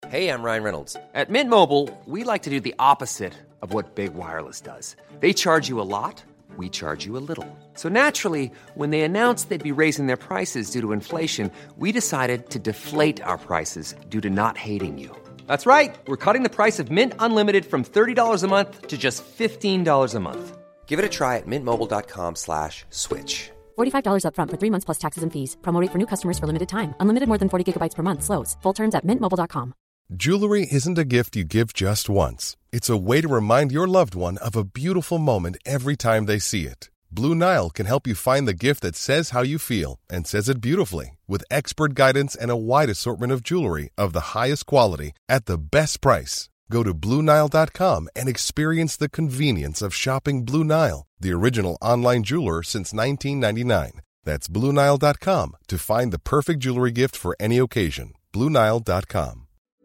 Hey, I'm Ryan Reynolds. At Mint Mobile, we like to do the opposite of what Big Wireless does. They charge you a lot, we charge you a little. So naturally, when they announced they'd be raising their prices due to inflation, we decided to deflate our prices due to not hating you. That's right. We're cutting the price of Mint Unlimited from $30 a month to just $15 a month. Give it a try at mintmobile.com/switch. $45 up front for 3 months plus taxes and fees. Promo rate for new customers for limited time. Unlimited more than 40 gigabytes per month. Slows full terms at mintmobile.com. Jewelry isn't a gift you give just once. It's a way to remind your loved one of a beautiful moment every time they see it. Blue Nile can help you find the gift that says how you feel and says it beautifully, with expert guidance and a wide assortment of jewelry of the highest quality at the best price. Go to BlueNile.com and experience the convenience of shopping Blue Nile, the original online jeweler since 1999. That's BlueNile.com to find the perfect jewelry gift for any occasion. BlueNile.com.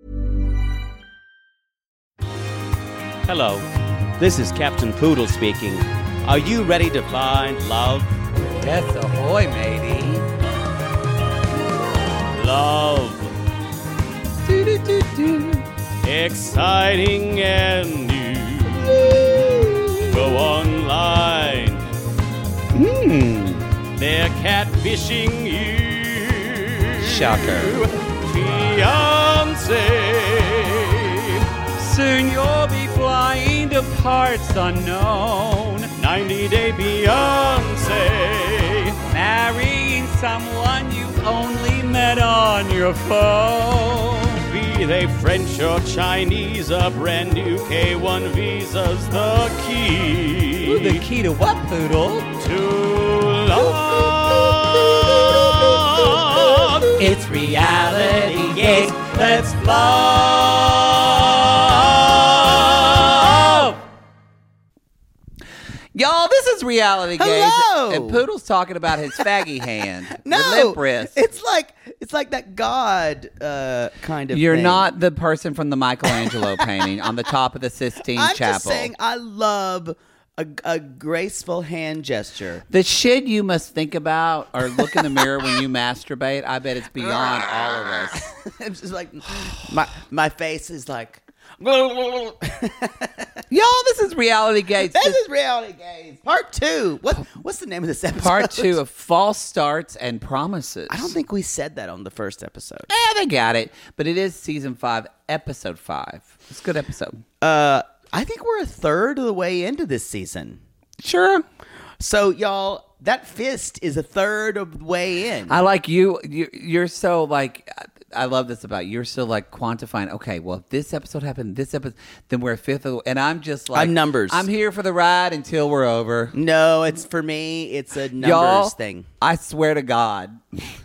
Hello, this is Captain Poodle speaking. Are you ready to find love? Yes, ahoy, matey. Love. Do-do-do-do. Exciting and new. Go online. They're catfishing you. Shocker. Fiancé. Soon you'll be flying to parts unknown. 90-day Beyonce. Marrying someone you've only met on your phone. Be they French or Chinese, a brand new K1 visa's the key. Ooh, the key to what, Poodle? To love. It's reality, yes, let's love. Y'all, this is Reality Gaze. Hello! And Poodle's talking about his faggy hand. No, the limp wrist. it's like that God kind of. You're thing. not the person from the Michelangelo painting on the top of the Sistine I'm Chapel. just saying, I love a graceful hand gesture. The shit you must think about or look in the mirror when you masturbate, I bet it's beyond all of us. It's just like my face is like. Y'all, this is Reality Gaze. This is Reality Gaze. Part 2. What's the name of this episode? Part 2 of False Starts and Promises. I don't think we said that on the first episode. Yeah, they got it. But it is Season 5, Episode 5. It's a good episode. I think we're a third of the way into this season. Sure. So, y'all, that fist is a third of the way in. I like you. You're so like... I love this about you. You're still like quantifying. Okay, well, if this episode happened, this episode, then we're a fifth of the, and I'm just like I'm numbers. I'm here for the ride until we're over. No, it's for me. It's a numbers Y'all, thing. I swear to God,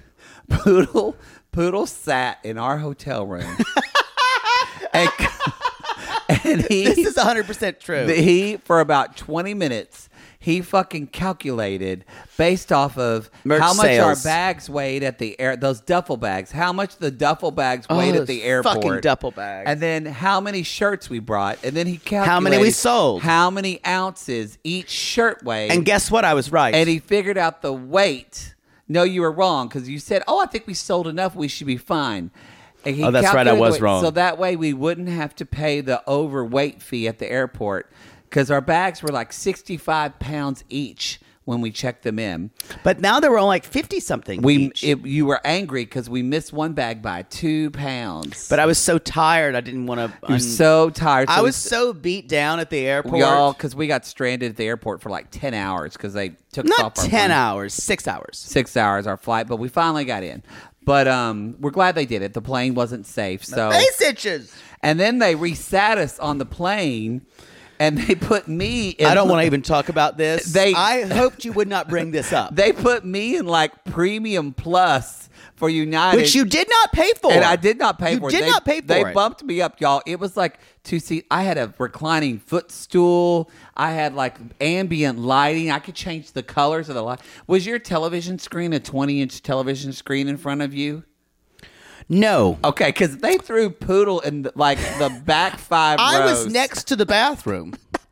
Poodle sat in our hotel room, and this is 100% true. He for about 20 minutes. He fucking calculated based off of Merch how much sales. our bags weighed at the air, those duffel bags, how much the duffel bags weighed at the airport. Fucking duffel bags. And then how many shirts we brought. And then he calculated How many we sold. how many ounces each shirt weighed. And guess what? I was right. And he figured out the weight. No, you were wrong because you said, I think we sold enough. We should be fine. And he that's right, I calculated was the weight. wrong. So that way we wouldn't have to pay the overweight fee at the airport. Because our bags were like 65 pounds each when we checked them in. But now they were only like 50-something each. You were angry because we missed one bag by 2 pounds. But I was so tired, I didn't want to... You were so tired. I was so beat down at the airport. Y'all, because we got stranded at the airport for like 10 hours because they took us off Not our 10 plane. hours, 6 hours. 6 hours, our flight. But we finally got in. But we're glad they did it. The plane wasn't safe. So Face itches! And then they resat us on the plane... And they put me in... I don't want to even talk about this. They- I hoped you would not bring this up. They put me in like Premium Plus for United. Which you did not pay for. And I did not pay for it. You did not pay for They it. bumped me up, y'all. It was like 2 seats. I had a reclining footstool. I had like ambient lighting. I could change the colors of the light. Was your television screen a 20-inch television screen in front of you? No. Okay, because they threw Poodle in the back 5 rows. I was next to the bathroom.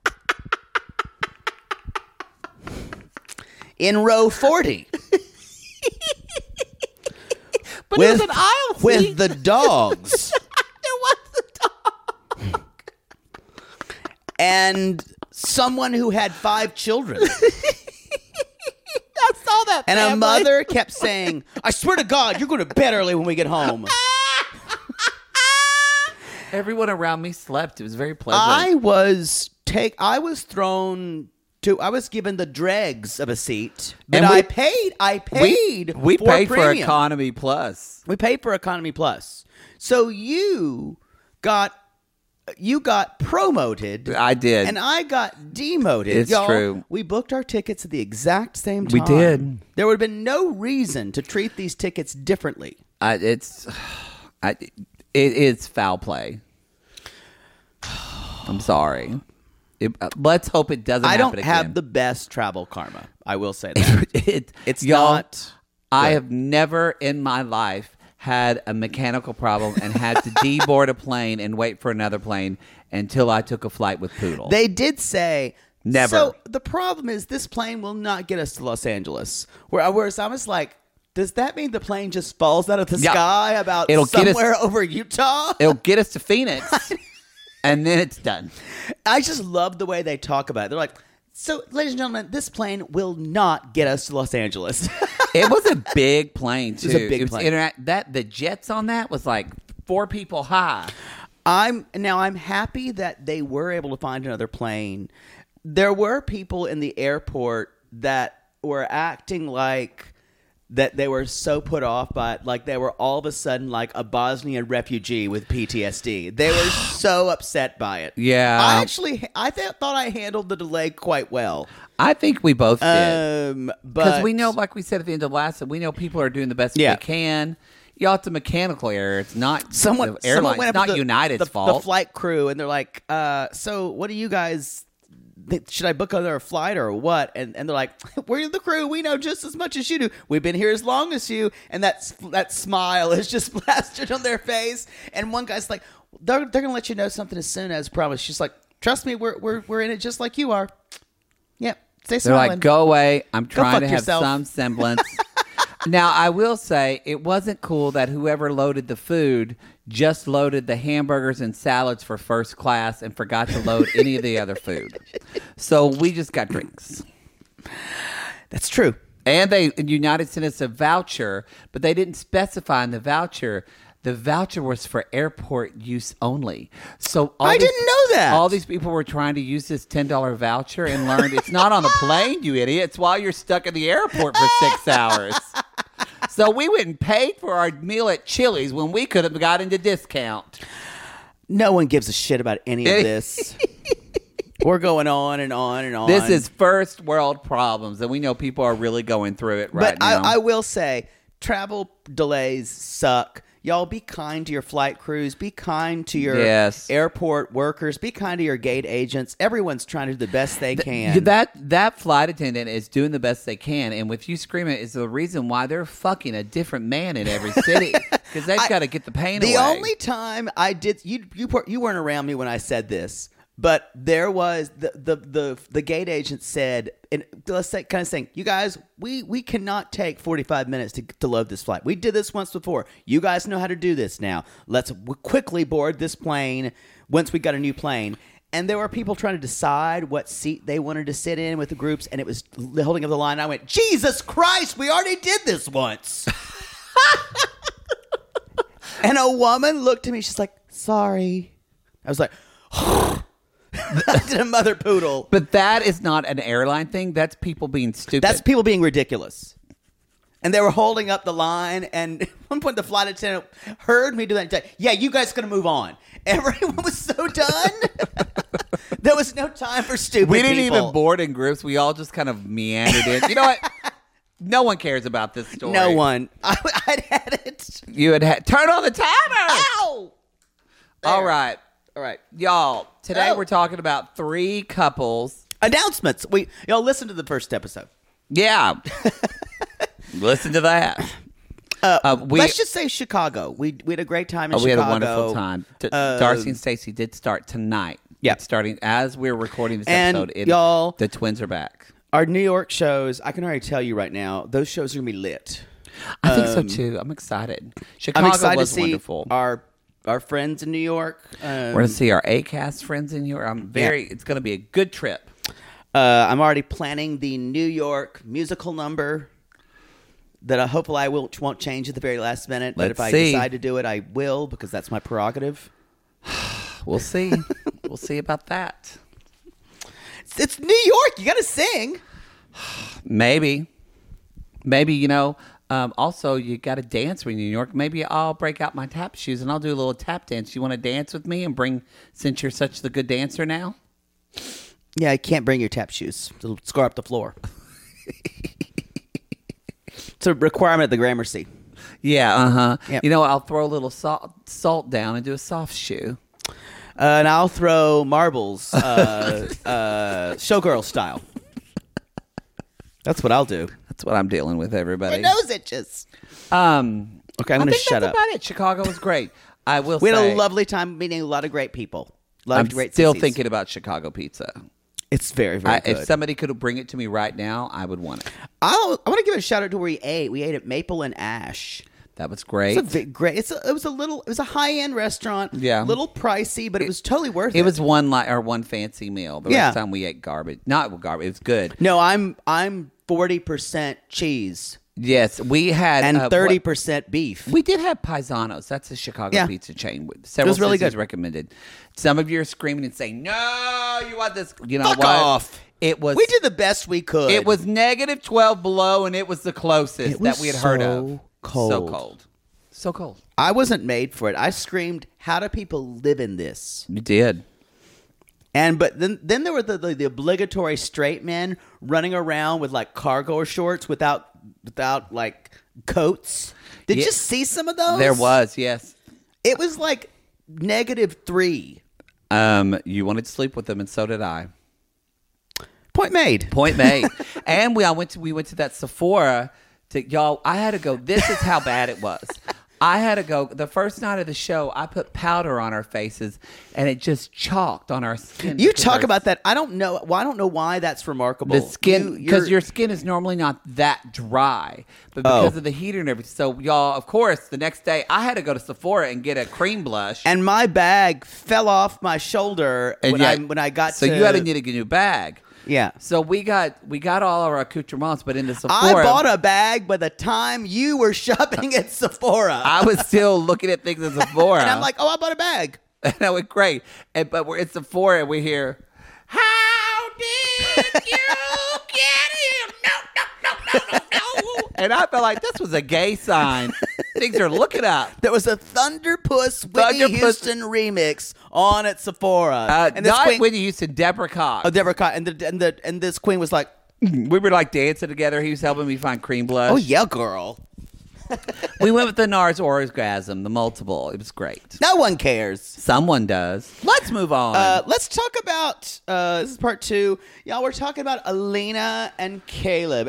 In row 40. But it was an aisle seat. With the dogs. There was and someone who had 5 children. I saw that. And family. a mother kept saying, I swear to God, you're going to bed early when we get home. Everyone around me slept. It was very pleasant. I was given the dregs of a seat, but And I paid. We for paid for premium. Economy Plus. We paid for Economy Plus. So you got promoted. I did. And I got demoted. It's Y'all, true. We booked our tickets at the exact same time. We did. There would have been no reason to treat these tickets differently. It's foul play. I'm sorry. Let's hope it doesn't I happen don't again. have the best travel karma. I will say that. It's y'all, not. I good. have never in my life had a mechanical problem and had to deboard a plane and wait for another plane until I took a flight with Poodle. They did say Never. So the problem is this plane will not get us to Los Angeles. Whereas I was like, does that mean the plane just falls out of the Yeah. sky about It'll get us- somewhere over Utah? It'll get us to Phoenix, and then it's done. I just love the way they talk about it. They're like, so, ladies and gentlemen, this plane will not get us to Los Angeles. It was a big plane too. was a big plane. The jets on that was like 4 people high. I'm happy that they were able to find another plane. There were people in the airport that were acting like that they were so put off by it, like they were all of a sudden like a Bosnian refugee with PTSD. They were so upset by it. Yeah. I thought I handled the delay quite well. I think we both did. Because But we know, like we said at the end of last, we know people are doing the best Yeah. they can. Y'all, it's a mechanical error. It's not someone the airline. went It's up not to United's the fault. flight crew, and they're like, so what do you guys... Should I book another flight or what? And they're like, we're the crew. We know just as much as you do. We've been here as long as you. And that smile is just plastered on their face. And one guy's like, they're going to let you know something as soon as promised. She's like, trust me, we're in it just like you are. Yeah, stay They're smiling. like, go away. I'm trying fuck to have yourself. some semblance. Now, I will say it wasn't cool that whoever loaded the food just loaded the hamburgers and salads for first class and forgot to load any of the other food. So we just got drinks. That's true. And United sent us a voucher, but they didn't specify in the voucher. The voucher was for airport use only. So I didn't know that. All these people were trying to use this $10 voucher and learned it's not on the plane, you idiot. It's while you're stuck at the airport for 6 hours. So we went and paid for our meal at Chili's when we could have got into discount. No one gives a shit about any of this. We're going on and on and on. This is first world problems, and we know people are really going through it right but now. I will say, travel delays suck. Y'all be kind to your flight crews. Be kind to your Yes. airport workers. Be kind to your gate agents. Everyone's trying to do the best they can. That flight attendant is doing the best they can, and with you screaming is the reason why they're fucking a different man in every city because they've got to get the pain away. The only time I did, you weren't around me when I said this, but there was the gate agent said, and let's say, kind of saying, you guys, we cannot take 45 minutes to load this flight. We did this once before. You guys know how to do this now. Let's quickly board this plane once we got a new plane. And there were people trying to decide what seat they wanted to sit in with the groups, and it was holding up the line. I went, Jesus Christ, we already did this once. And a woman looked at me. She's like, sorry. I was like, I did a mother poodle. But that is not an airline thing. That's people being stupid. That's people being ridiculous. And they were holding up the line, and at one point the flight attendant heard me do that and said, yeah, you guys going to move on. Everyone was so done. There was no time for stupid We didn't people. even board in groups. We all just kind of meandered in. You know what? No one cares about this story. No one. I'd had it. You had turn on the timer. Ow! All right. All right. Y'all, today Oh. we're talking about 3 couples. Announcements. Y'all listen to the first episode. Yeah. Listen to that. Let's just say Chicago. We had a great time in We Chicago. had a wonderful time. Darcy and Stacey did start tonight. Yeah. It's starting as we're recording this And episode. y'all- the twins are back. Our New York shows, I can already tell you right now, those shows are going to be lit. I think so too. I'm excited. Chicago I'm excited was to see wonderful. our our friends in New York. We're going to see our ACAST friends in New York. It's going to be a good trip. I'm already planning the New York musical number that hopefully I won't change at the very last minute. But if I decide to do it, I will, because that's my prerogative. We'll see. We'll see about that. It's New York. You got to sing. Maybe, also, you got to dance when you're in New York. Maybe I'll break out my tap shoes and I'll do a little tap dance. You want to dance with me and since you're such the good dancer now? Yeah, I can't bring your tap shoes. It'll scar up the floor. It's a requirement of the Gramercy. Yeah, Yep. I'll throw a little salt down and do a soft shoe. And I'll throw marbles, showgirl style. That's what I'll do. That's what I'm dealing with, everybody. My nose itches. Okay, I'm going to shut up. That's about it. Chicago was great. I will We say. had a lovely time meeting a lot of great people. I'm still thinking about Chicago pizza. It's very, very good. If somebody could bring it to me right now, I would want it. I want to give a shout out to where we ate. We ate at Maple and Ash. That was great. It was a high end restaurant. Yeah, a little pricey, but it was totally worth it. It was one fancy meal. The rest of the time we ate garbage. Not garbage. It was good. No, I'm 40% cheese. Yes, we had and 30% beef. We did have Paisanos. That's a Chicago pizza chain. Several it was really good. Recommended. Some of you are screaming and saying, "No, you want this?" You know Fuck what? off. It was. We did the best we could. It was -12 below, and it was the closest that we had heard of. Cold. So cold. I wasn't made for it. I screamed, "How do people live in this?" You did. But then there were the obligatory straight men running around with like cargo shorts without like coats. Did you see some of those? There was, yes. It was like -3. You wanted to sleep with them, and so did I. Point made. And we went to that Sephora. Y'all, I had to go. This is how bad it was. I had to go. The first night of the show, I put powder on our faces, and it just chalked on our skin. You talk about that. I don't know. Well, I don't know why that's remarkable. The skin, because your skin is normally not that dry, but because of the heater and everything. So, y'all, of course, the next day, I had to go to Sephora and get a cream blush. And my bag fell off my shoulder when I got to. So you had to get a new bag. Yeah. So we got all our accoutrements, but in the Sephora, I bought a bag by the time you were shopping at Sephora. I was still looking at things at Sephora. And I'm like, I bought a bag. And I went great. But we're at Sephora and we hear, "How did you get him? No. And I felt like this was a gay sign. Things are looking up. There was a Thunderpuss Whitney Houston remix on at Sephora. And not Whitney Houston, Deborah Cox. Oh, Deborah Cox. And this queen was like, we were like dancing together. He was helping me find cream blush. "Oh yeah, girl." We went with the NARS Orgasm, the multiple. It was great. No one cares. Someone does. Let's move on. Let's talk about, this is part 2. Y'all, we're talking about Alina and Caleb.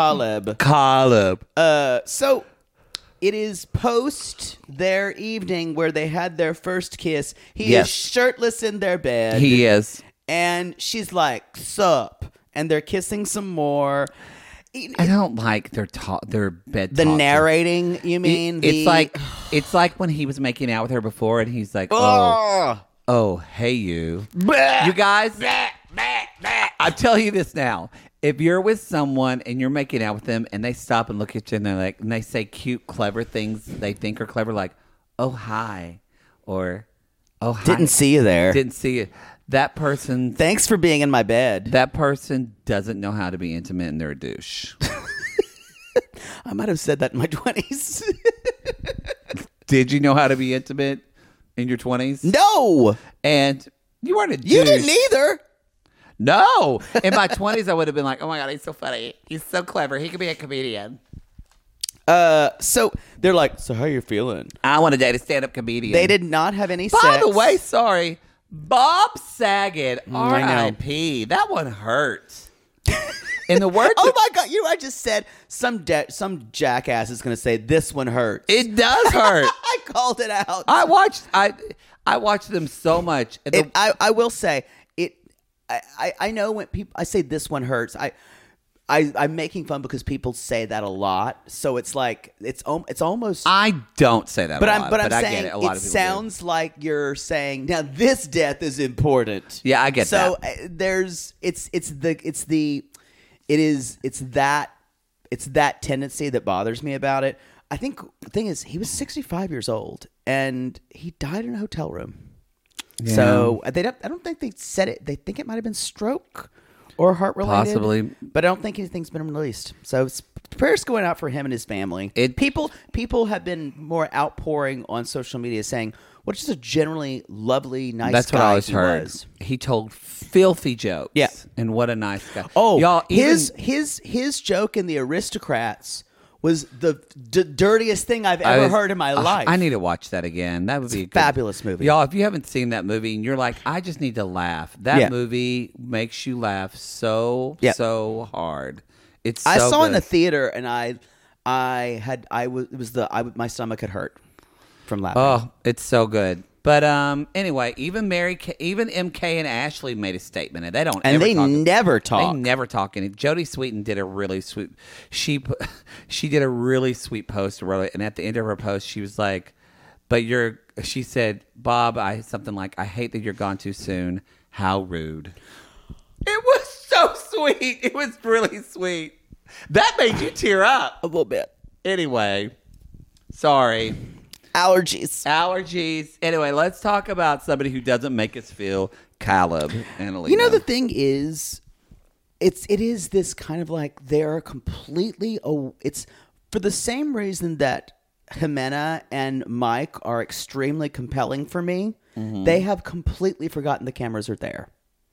So it is post their evening where they had their first kiss. He is shirtless in their bed. He is. And she's like, "Sup?" And they're kissing some more. I don't like their bed The talk. narrating, you mean? It's like when he was making out with her before, and he's like, "Oh, hey, you guys." I'll tell you this now: if you're with someone and you're making out with them, and they stop and look at you, and they say cute, clever things they think are clever, like "Oh hi," or "Oh hi," Didn't see you there. Didn't see you. That person. Thanks for being in my bed. That person doesn't know how to be intimate, and they're a douche. I might have said that in my 20s. Did you know how to be intimate in your 20s? No. And you weren't a douche. You didn't either. No. In my 20s, I would have been like, "Oh my God, he's so funny. He's so clever. He could be a comedian." So they're like, "So how you feeling?" I want to date a stand-up comedian. They did not have any sex. By the way, sorry, Bob Saget, I know. R.I.P. That one hurt. In the words Oh my God! You know, I just said some jackass is going to say this one hurts. It does hurt. I called it out. I watched them so much. I will say it. I know when people I say this one hurts. I'm making fun because people say that a lot. So it's like it's almost. I don't say that, but a lot, I'm I saying get it. A lot it of people sounds like you're saying now this death is important. Yeah, I get so that. It's that tendency that bothers me about it. I think the thing is he was 65 years old and he died in a hotel room. Yeah. So I don't think they said it. They think it might have been stroke or heart related, Possibly. but I don't think anything's been released. So prayers going out for him and his family. People have been more outpouring on social media saying, "Well, just a generally lovely, nice." That's guy what I always he heard. was. He told filthy jokes. Yeah. And what a nice guy. Oh, y'all, his joke in The Aristocrats was the dirtiest thing I've ever heard in my life. I need to watch that again. That would be a good, fabulous movie. Y'all, if you haven't seen that movie and you're like, I just need to laugh. That movie makes you laugh so hard. It's so I saw it in good. the theater and my stomach had hurt from laughing. Oh, it's so good. But anyway, even MK and Ashley made a statement, and they don't. And ever they talk. never talk. They never talk. And Jodie Sweetin did a really sweet. She did a really sweet post, and at the end of her post, she was like, "But you're." She said, "Bob, something like, I hate that you're gone too soon. How rude." It was so sweet. It was really sweet. That made you tear up A little bit. Anyway, sorry. Allergies. Anyway, let's talk about somebody who doesn't make us feel Caleb and Alina. You know, the thing is, it is this kind of like they're completely. It's for the same reason that Jimena and Mike are extremely compelling for me. Mm-hmm. They have completely forgotten the cameras are there.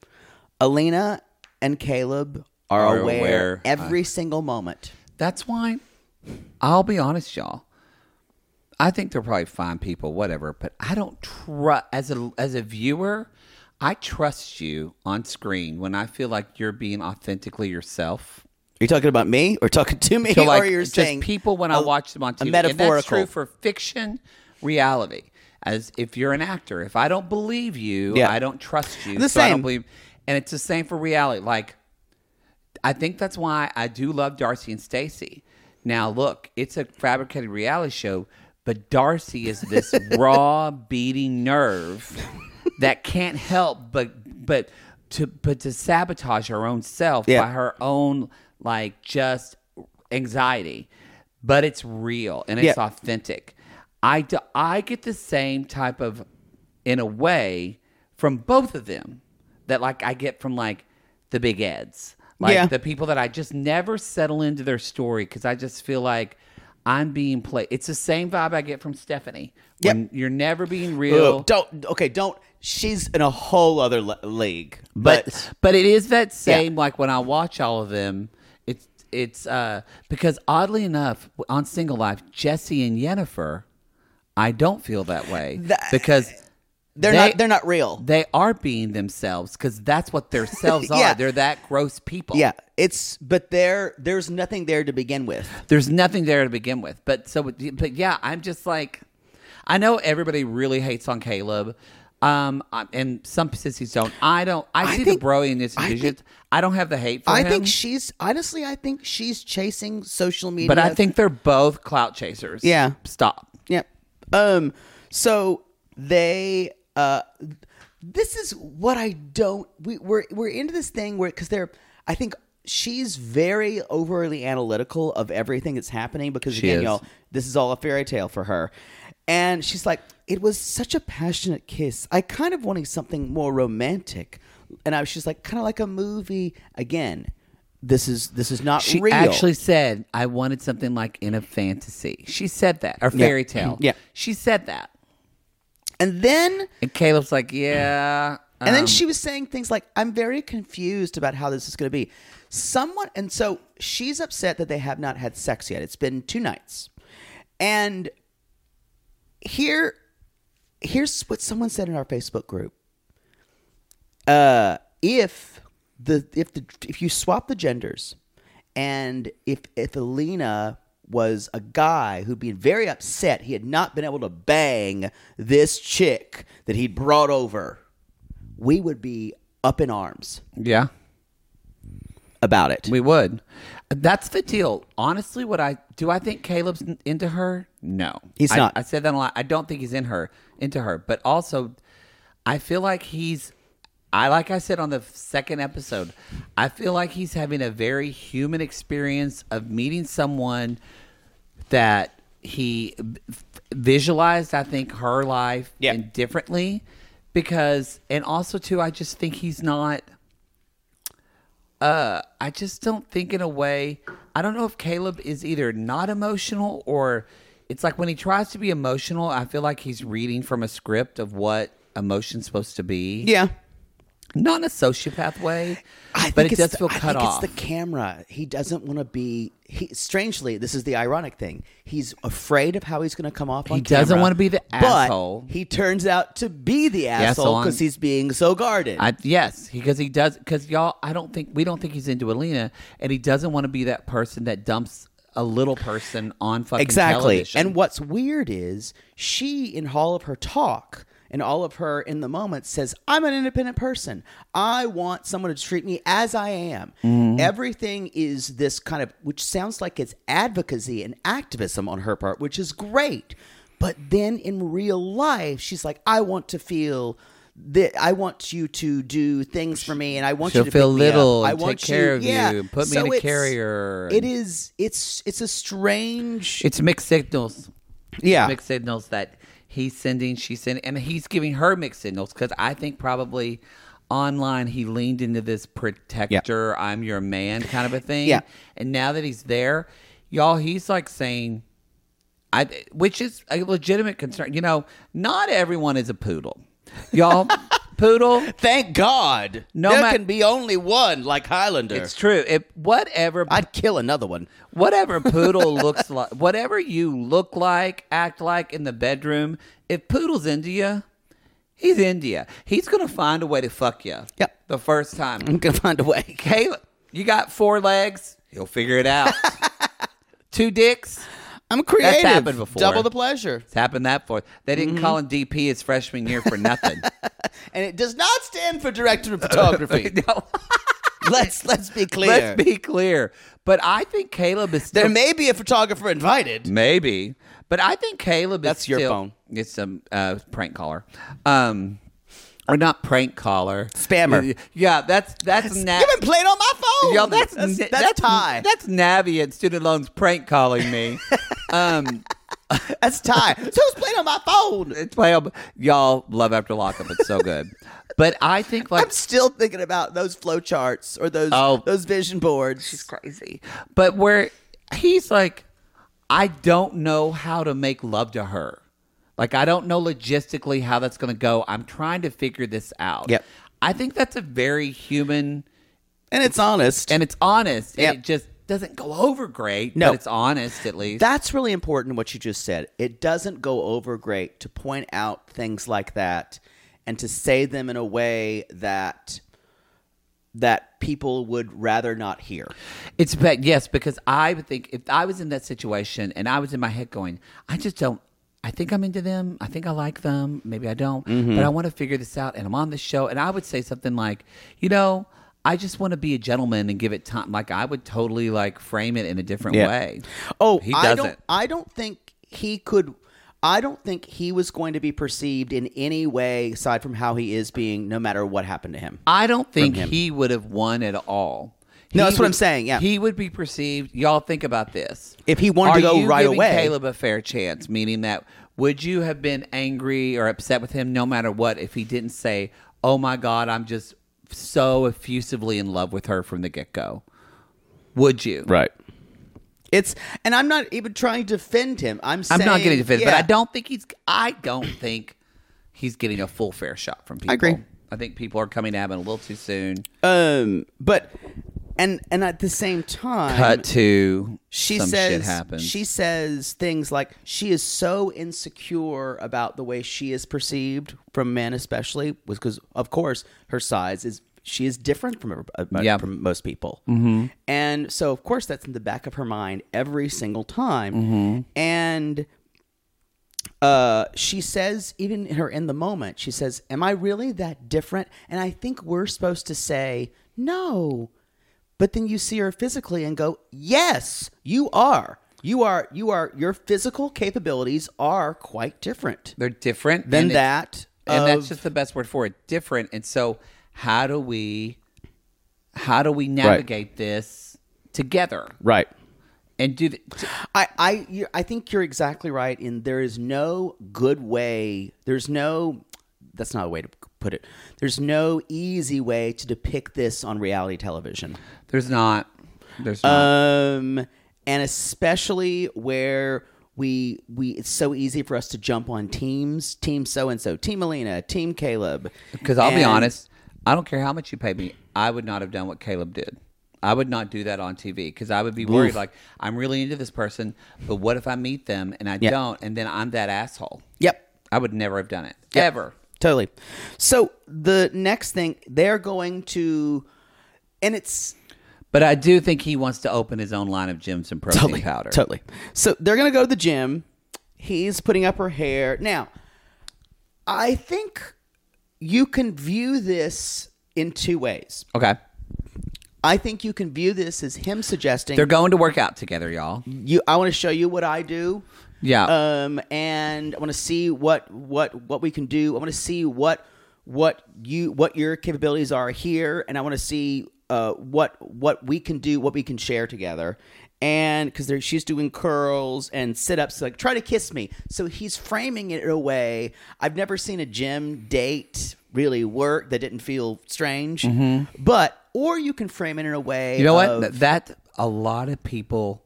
Alina and Caleb are aware every single moment. That's why. I'll be honest, y'all. I think they're probably fine people, whatever. But I don't trust as a viewer. I trust you on screen when I feel like you're being authentically yourself. Are you talking about me or talking to me? So like, or you're just saying people when I watch them on TV. A metaphorical. And that's true for fiction, reality. As if you're an actor, if I don't believe you, I don't trust you. The so I same. don't believe, and it's the same for reality. Like, I think that's why I do love Darcy and Stacey. Now, look, it's a fabricated reality show, but Darcy is this raw, beating nerve that can't help but to sabotage her own self by her own just anxiety. But it's real and it's authentic. I get the same type of, in a way, from both of them that I get from the Big Eds. The people that I just never settle into their story because I just feel like I'm being played. It's the same vibe I get from Stephanie. When you're never being real. Don't. She's in a whole other league. But it is that same, when I watch all of them, it's because oddly enough, on Single Life, Jesse and Yennefer, I don't feel that way. Because they're not real. They are being themselves because that's what their selves are. They're that gross people. Yeah, but there's nothing there to begin with. There's nothing there to begin with. But yeah, I'm just I know everybody really hates on Caleb. And some sissies don't. I see the broiness division. I don't have the hate for him. I think she's chasing social media. But I think they're both clout chasers. Yeah. Stop. Yeah. So they. This is what I don't. We're into this thing where because I think she's very overly analytical of everything that's happening because again, y'all, this is all a fairy tale for her, and she's like, it was such a passionate kiss. I kind of wanted something more romantic, and she's like, kind of like a movie. Again, this is not she real. She actually said, I wanted something like in a fantasy. She said that, or fairy tale. Yeah, she said that. And Caleb's like, yeah. And then she was saying things like, I'm very confused about how this is going to be. And so she's upset that they have not had sex yet. It's been 2 nights. And here's what someone said in our Facebook group. If you swap the genders, and if Alina was a guy who'd been very upset he had not been able to bang this chick that he'd brought over, we would be up in arms. Yeah. about it. We would. That's the deal. Honestly, do I think Caleb's into her? No. He's not. I said that a lot. I don't think he's into her. But also, I feel like like I said on the second episode, I feel like he's having a very human experience of meeting someone that he visualized, I think, her life differently. And also, too, I just think he's not... I just don't think in a way... I don't know if Caleb is either not emotional or... It's like when he tries to be emotional, I feel like he's reading from a script of what emotion's supposed to be. Yeah. Not in a sociopath way, but it does feel cut off. It's the camera. He doesn't want to be... strangely, this is the ironic thing. He's afraid of how he's going to come off on camera. He doesn't want to be the asshole. But he turns out to be the asshole because he's being so guarded. Yes, because he does. Because y'all, we don't think he's into Alina, and he doesn't want to be that person that dumps a little person on fucking television. And what's weird is she, in all of her talk and all of her in the moment, says, I'm an independent person. I want someone to treat me as I am. Mm-hmm. Everything is this kind of, which sounds like it's advocacy and activism on her part, which is great. But then in real life, she's like, I want to feel that I want you to do things for me, and I want you to feel pick little, me up. I want take care of you, put me in a carrier. It's a strange. It's mixed signals. Yeah, mixed signals that he's sending, she's sending, and he's giving her mixed signals because I think probably online he leaned into this protector, I'm your man kind of a thing. Yeah, and now that he's there, y'all, he's like saying, which is a legitimate concern. You know, not everyone is a poodle. Y'all, poodle. Thank God. There can be only one, like Highlander. It's true. Whatever. I'd kill another one. Whatever poodle looks like, whatever you look like, act like in the bedroom, if poodle's into you, he's into you. He's going to find a way to fuck you. Yep. The first time. I'm going to find a way. Caleb, you got 4 legs. He'll figure it out. 2 dicks. I'm creative. That's happened before. Double the pleasure. It's happened that for. They didn't call him DP his freshman year for nothing. And it does not stand for director of photography. No. Let's be clear. Let's be clear. But I think Caleb is still... There may be a photographer invited. Maybe. But I think Caleb That's is still... your phone. It's a prank caller. Or not prank caller. Spammer. Yeah, that's You've been playing on my phone. Yo, that's Ty. That's Navi at Student Loans prank calling me. That's Ty. So who's playing on my phone? It's playing. Y'all, Love After Lockup. It's so good. But I think like I'm still thinking about those flow charts or those vision boards. She's crazy. But where he's like, I don't know how to make love to her. Like, I don't know logistically how that's going to go. I'm trying to figure this out. Yep. I think that's a very human... And it's honest. And it's honest. Yep. And it just doesn't go over great, no. but it's honest at least. That's really important what you just said. It doesn't go over great to point out things like that and to say them in a way that people would rather not hear. It's yes, because I would think if I was in that situation and I was in my head going, I think I'm into them. I think I like them. Maybe I don't. Mm-hmm. But I want to figure this out. And I'm on the show. And I would say something like, I just want to be a gentleman and give it time. Like, I would totally, frame it in a different way. Oh, he doesn't. I don't think he could... I don't think he was going to be perceived in any way aside from how he is being, no matter what happened to him. I don't think he would have won at all. No, that's what I'm saying, yeah. He would be perceived... Y'all think about this. If he wanted to go right away... Are you giving Caleb a fair chance? Meaning that, would you have been angry or upset with him no matter what if he didn't say, oh my God, I'm just so effusively in love with her from the get-go? Would you? Right. And I'm not even trying to defend him. I'm not getting defended, but I don't think he's getting a full fair shot from people. I agree. I think people are coming at him a little too soon. But... And at the same time, cut to shit happens. She says things like she is so insecure about the way she is perceived from men, especially because, of course, her size she is different from most people, mm-hmm. and so of course that's in the back of her mind every single time. Mm-hmm. And she says, even in the moment, she says, "Am I really that different?" And I think we're supposed to say no. but then you see her physically and go, yes, you are. Your physical capabilities are quite different. They're different Than and that. and that's of- just the best word for it. Different. And so, how do we navigate this together Right. and do? I think you're exactly right. In there is no good way. That's not a way to put it. There's no easy way to depict this on reality television. There's not. There's not. And especially where it's so easy for us to jump on teams, team so and so, team Alina, team Caleb. Because I'll be And- honest, I don't care how much you pay me. I would not have done what Caleb did. I would not do that on TV because I would be worried. Oof. Like, I'm really into this person, but what if I meet them and I don't, and then I'm that asshole? Yep. I would never have done it. Yep. Ever. Totally. So the next thing they're going to, and it's But I do think he wants to open his own line of gyms and protein powder. Totally. So they're going to go to the gym. He's putting up her hair. Now, I think you can view this in two ways. Okay. I think you can view this as him suggesting They're going to work out together, y'all. I want to show you what I do. Yeah. And I want to see what we can do. I want to see what your capabilities are here, and I want to see what we can do, what we can share together. And because she's doing curls and sit-ups, like, try to kiss me. So he's framing it in a way. I've never seen a gym date really work that didn't feel strange. But, or you can frame it in a way. You know of, what? That a lot of people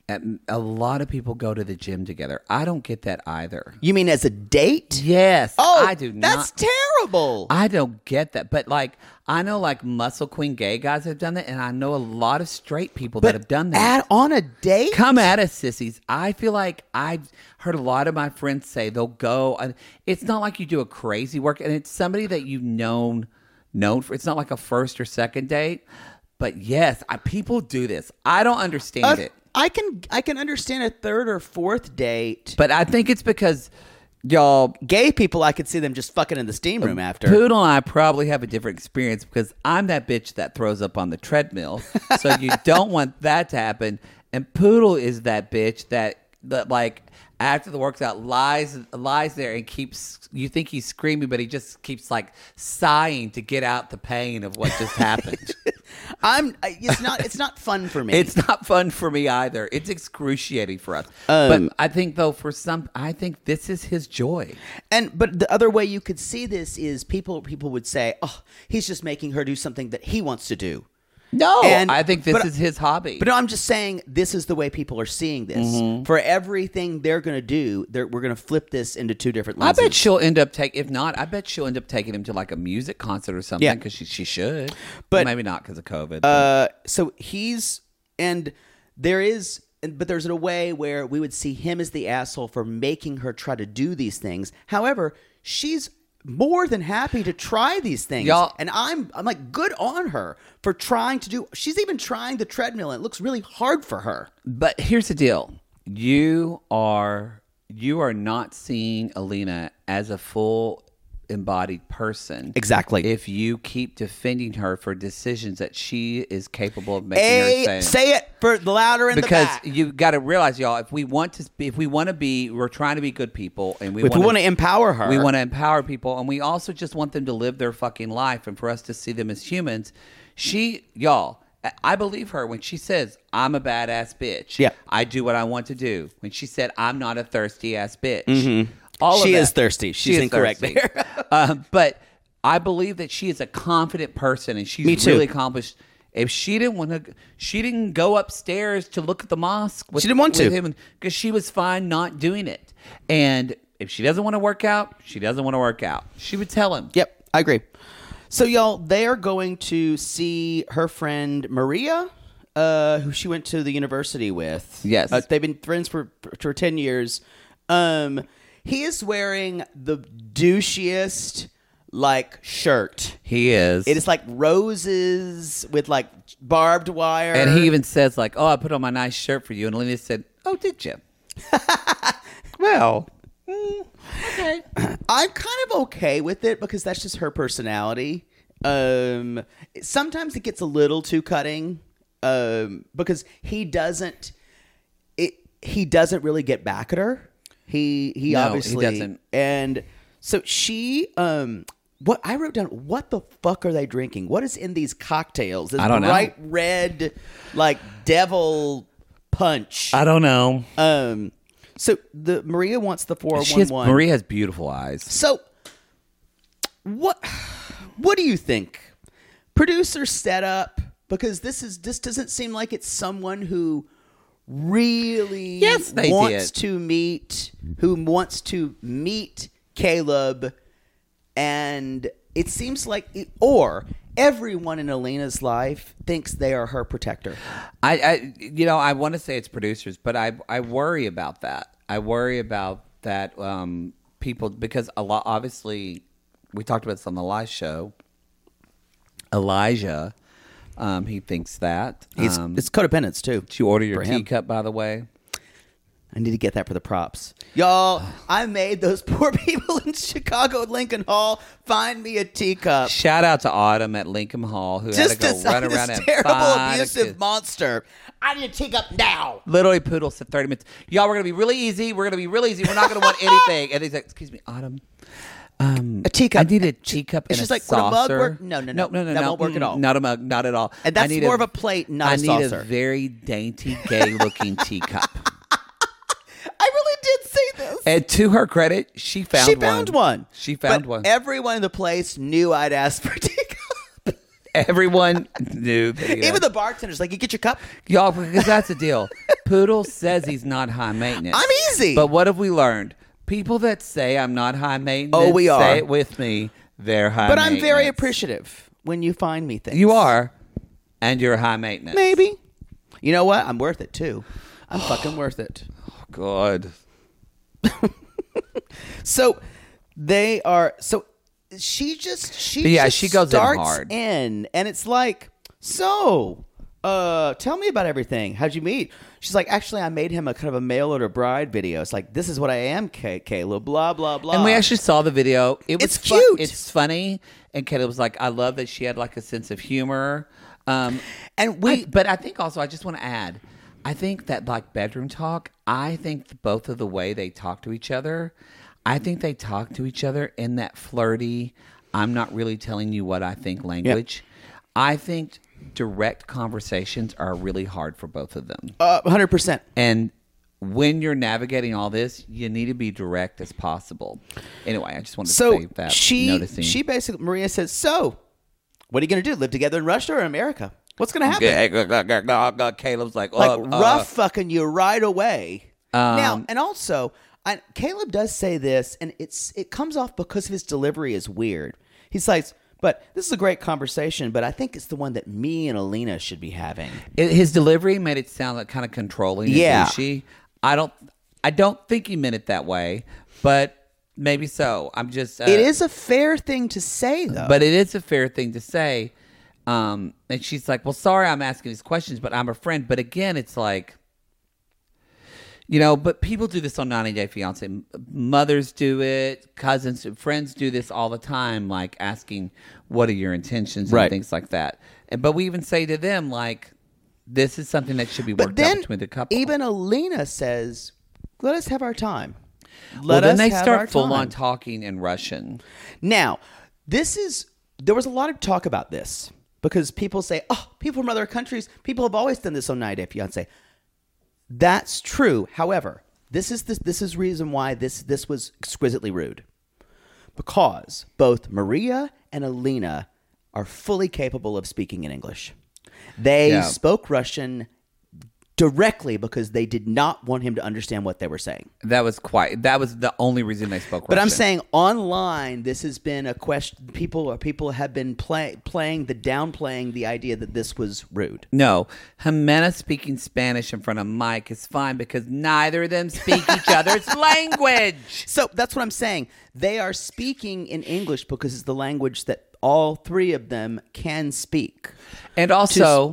go to the gym together. I don't get that either. You mean as a date? Yes. Oh, I do not. That's terrible. I don't get that. But like, I know like muscle queen gay guys have done that, and I know a lot of straight people that have done that. On a date? Come at us, sissies. I feel like I've heard a lot of my friends say they'll go. And it's not like you do a crazy work, and it's somebody that you've known for. It's not like a first or second date. But yes, people do this. I don't understand it. I can understand a third or fourth date. But I think it's because y'all, Gay people, I could see them just fucking in the steam room after. Poodle and I probably have a different experience because I'm that bitch that throws up on the treadmill. So you don't want that to happen. And Poodle is that bitch that like after the workout lies there and keeps, you think he's screaming, but he just keeps like sighing to get out the pain of what just happened. It's not fun for me. It's not fun for me either. It's excruciating for us. But I think though I think this is his joy. But the other way you could see this is people would say, "Oh, he's just making her do something that he wants to do." No, And- I think this but- is his hobby. But no, I'm just saying this is the way people are seeing this. Mm-hmm. For everything they're going to do, we're going to flip this into two different I lenses. bet she'll end up if not, I bet she'll end up taking him to like a music concert or something Yeah. because she should. But- Well, maybe not because of COVID. So but there's a way where we would see him as the asshole for making her try to do these things. However, she's more than happy to try these things. Y'all- And I'm like, good on her for trying to do. She's even trying the treadmill, and it looks really hard for her. But here's the deal: you are not seeing Alina as a full embodied person. Exactly. If you keep defending her for decisions that she is capable of making her Say it for the louder in because the back. you got to realize, y'all, if we want to be, we're trying to be good people, and If we want to empower her, we want to empower people, and we also just want them to live their fucking life, and for us to see them as humans. I believe her when she says, "I'm a badass bitch. Yeah. I do what I want to do." When she said, "I'm not a thirsty ass bitch." All of She that. is thirsty. She's is incorrect thirsty. there. But I believe that she is a confident person, and she's Me too. really accomplished. If she didn't want to, she didn't go upstairs to look at the mosque. She didn't want to. him because she was fine not doing it. And if she doesn't want to work out, she doesn't want to work out. She would tell him. Yep, I agree. So, y'all, they're going to see her friend Maria, who she went to the university with. Yes. They've been friends for 10 years. He is wearing the douchiest, like, shirt. He is. It is like roses with, like, barbed wire. And he even says, like, "Oh, I put on my nice shirt for you." And Alina said, "Oh, did you?" Well, okay. I'm kind of okay with it because that's just her personality. Sometimes it gets a little too cutting, because he doesn't really get back at her. He No, obviously he doesn't. And so she what I wrote down, what the fuck are they drinking? What is in these cocktails? This I don't know. bright red, like devil punch. I don't know. So the Maria wants the 411. Maria has beautiful eyes. So what do you think? Producer set up, because this doesn't seem like it's someone who really Yes, they wants did. to meet Caleb, and it seems like or everyone in Alina's life thinks they are her protector. I want to say it's producers, but I worry about that. I worry about that people, because a lot, obviously we talked about this on the live show. Elijah, he thinks that. It's codependence too. Did you order your for him. teacup, by the way? I need to get that for the props. Y'all, I made those poor people in Chicago at Lincoln Hall find me a teacup. Shout out to Autumn at Lincoln Hall, who Just had to go run this around and terrible, find a abusive kid. monster. I need a teacup now. Literally, Poodle said 30 minutes. Y'all, we're going to be really easy. We're not going to want anything. And he's like, excuse me, Autumn. A teacup. I need a teacup and She's a like, would a mug saucer. work? No. That won't work at all. Not a mug, not at all. And that's I need more of a plate, not a I need saucer. a very dainty, gay-looking teacup. I really did say this. And to her credit, she found one. She found But one. everyone in the place knew I'd asked for a teacup. Everyone knew. That he Even had- the bartender's like, you get your cup? Y'all, because that's the deal. Poodle says he's not high maintenance. I'm easy. But what have we learned? People that say I'm not high maintenance, Oh, we are. say it with me, they're high But maintenance. I'm very appreciative when you find me things. You are, and you're high maintenance. Maybe. You know what? I'm worth it, too. I'm fucking worth it. God. So they are. So she just Yeah, she goes in starts hard. in, and it's like, so tell me about everything. How'd you meet? She's like, actually, I made him a kind of a mail order bride video. It's like, this is what I am, Caleb. Blah blah blah. And we actually saw the video. It was It's cute. It's funny. And Caleb was like, I love that she had like a sense of humor. and But I think also, I just want to add, I think that like bedroom talk, I think both of the way they talk to each other, I think they talk to each other in that flirty, I'm not really telling you what I think language. I think direct conversations are really hard for both of them. 100%. And when you're navigating all this, you need to be direct as possible. Anyway, I just wanted to say So that. she basically, Maria says, so what are you going to do? Live together in Russia or America? What's going to happen? Caleb's like rough fucking you right away. Now, and also, Caleb does say this, and it comes off because his delivery is weird. He's like, but this is a great conversation, but I think it's the one that me and Alina should be having. His delivery made it sound like kind of controlling. Yeah. And douchey. I don't think he meant it that way, but maybe so. I'm just. It is a fair thing to say, though. But it is a fair thing to say. And she's like, well, sorry I'm asking these questions, but I'm a friend. But again, it's like, but people do this on 90 Day Fiance. Mothers do it, cousins, friends do this all the time, like asking, what are your intentions and Right. things like that. But we even say to them, like, this is something that should be But worked out then between the couple. even Alina says, let us have our time. well, then they have our start full on time. talking in Russian. Now, there was a lot of talk about this because people say, oh, people from other countries, people have always done this on 90 Day Fiance. That's true. However, this is reason why this was exquisitely rude. Because both Maria and Alina are fully capable of speaking in English. They spoke Russian directly because they did not want him to understand what they were saying. That was the only reason they spoke Russian. But I'm saying online, this has been a question. People have been downplaying the idea that this was rude. No, Jimena speaking Spanish in front of Mike is fine because neither of them speak each other's language. So that's what I'm saying. They are speaking in English because it's the language that all three of them can speak. And also,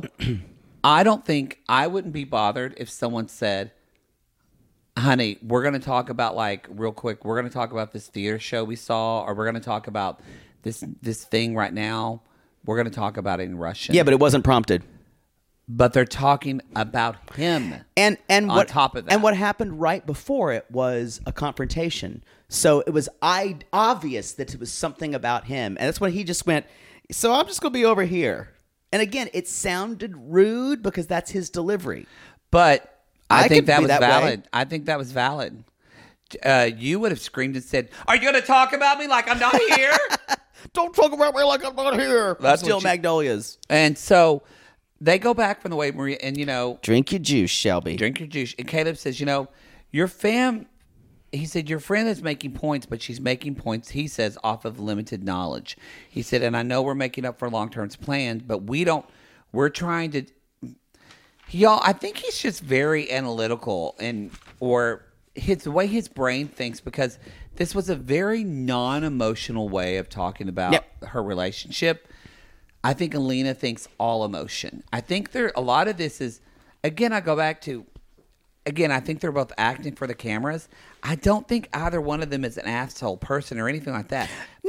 I wouldn't be bothered if someone said, honey, we're going to talk about, like, real quick, we're going to talk about this theater show we saw, or we're going to talk about this thing right now. We're going to talk about it in Russian. Yeah, but it wasn't prompted. but they're talking about him. And on what, top of that. and what happened right before it was a confrontation. So it was obvious that it was something about him, and that's when he just went. So I'm just going to be over here. And again, it sounded rude because that's his delivery. But I think could that be was that way. valid. I think that was valid. You would have screamed and said, "Are you going to talk about me like I'm not here?" Don't talk about me like I'm not here. That's Still what you- Magnolias. And so they go back from the way Maria, and Drink your juice, Shelby. drink your juice. And Caleb says, your fam. He said, your friend is making points, but she's making points, he says, off of limited knowledge. He said, and I know we're making up for long-term plans, but we're trying to, y'all, I think he's just very analytical or the way his brain thinks, because this was a very non-emotional way of talking about her relationship. I think Alina thinks all emotion. I think a lot of this is, again, I go back to, I think they're both acting for the cameras. I don't think either one of them is an asshole person or anything like that. But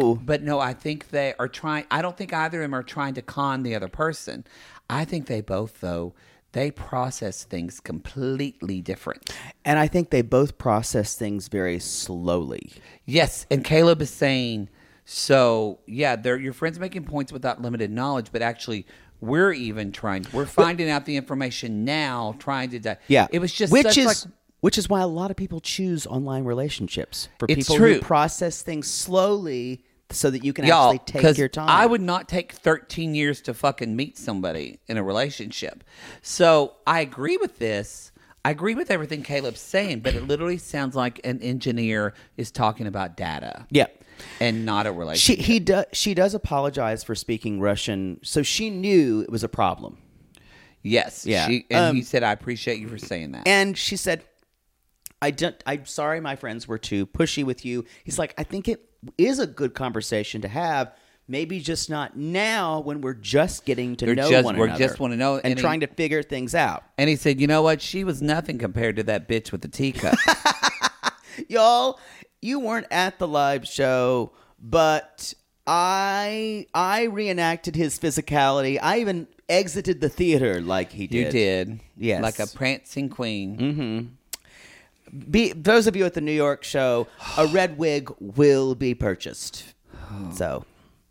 I think they are trying. I don't think either of them are trying to con the other person. I think they both, though, they process things completely different. And I think they both process things very slowly. Yes, and Caleb is saying, so, yeah, your friend's making points without limited knowledge, but actually we're finding out the information now, trying to... Yeah. It was just Which is why a lot of people choose online relationships. For It's people true. who process things slowly so that you can y'all, actually take 'cause your time. I would not take 13 years to fucking meet somebody in a relationship. So I agree with this. I agree with everything Caleb's saying, but it literally sounds like an engineer is talking about data. Yeah. And not a relationship. She does apologize for speaking Russian, so she knew it was a problem. Yes. Yeah. He said, I appreciate you for saying that. And she said, I'm sorry my friends were too pushy with you. He's like, I think it is a good conversation to have. Maybe just not now when we're just getting to know one another. We just want to know. And trying to figure things out. And he said, you know what? She was nothing compared to that bitch with the teacup. Y'all, you weren't at the live show, but I reenacted his physicality. I even exited the theater like he did. You did. Yes. Like a prancing queen. Mm-hmm. Those of you at the New York show, a red wig will be purchased. So,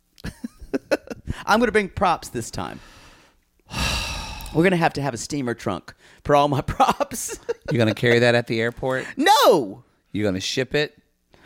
I'm going to bring props this time. We're going to have a steamer trunk for all my props. You going to carry that at the airport? No! You going to ship it?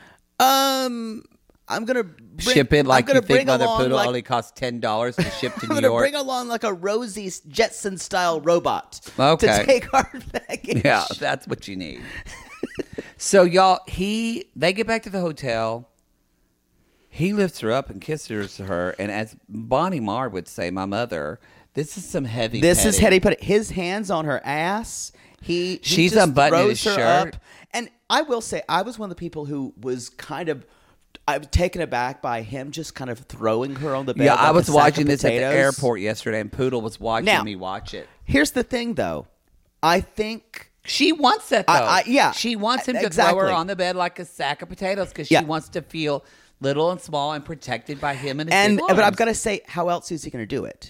I'm gonna Ship it like you think Mother along Poodle only costs $10 to ship to I'm New gonna York? bring along like a Rosie Jetson style robot Okay. to take our baggage. Yeah, that's what you need. So y'all, they get back to the hotel. He lifts her up and kisses her, and as Bonnie Marr would say, my mother, this is some heavy. This is petting. heavy. Put his hands on her ass. He She's just unbuttoning throws his her shirt. up. And I will say, I was one of the people who was I was taken aback by him just kind of throwing her on the bed. Yeah, like I a was sack watching of this at the potatoes. airport yesterday, and Poodle was watching Now- me watch it. Here's the thing, though. I think She wants that, though. yeah. She wants him to throw Exactly. her on the bed like a sack of potatoes because Yeah. she wants to feel little and small and protected by him and his and big but I've arms. got to say, how else is he going to do it?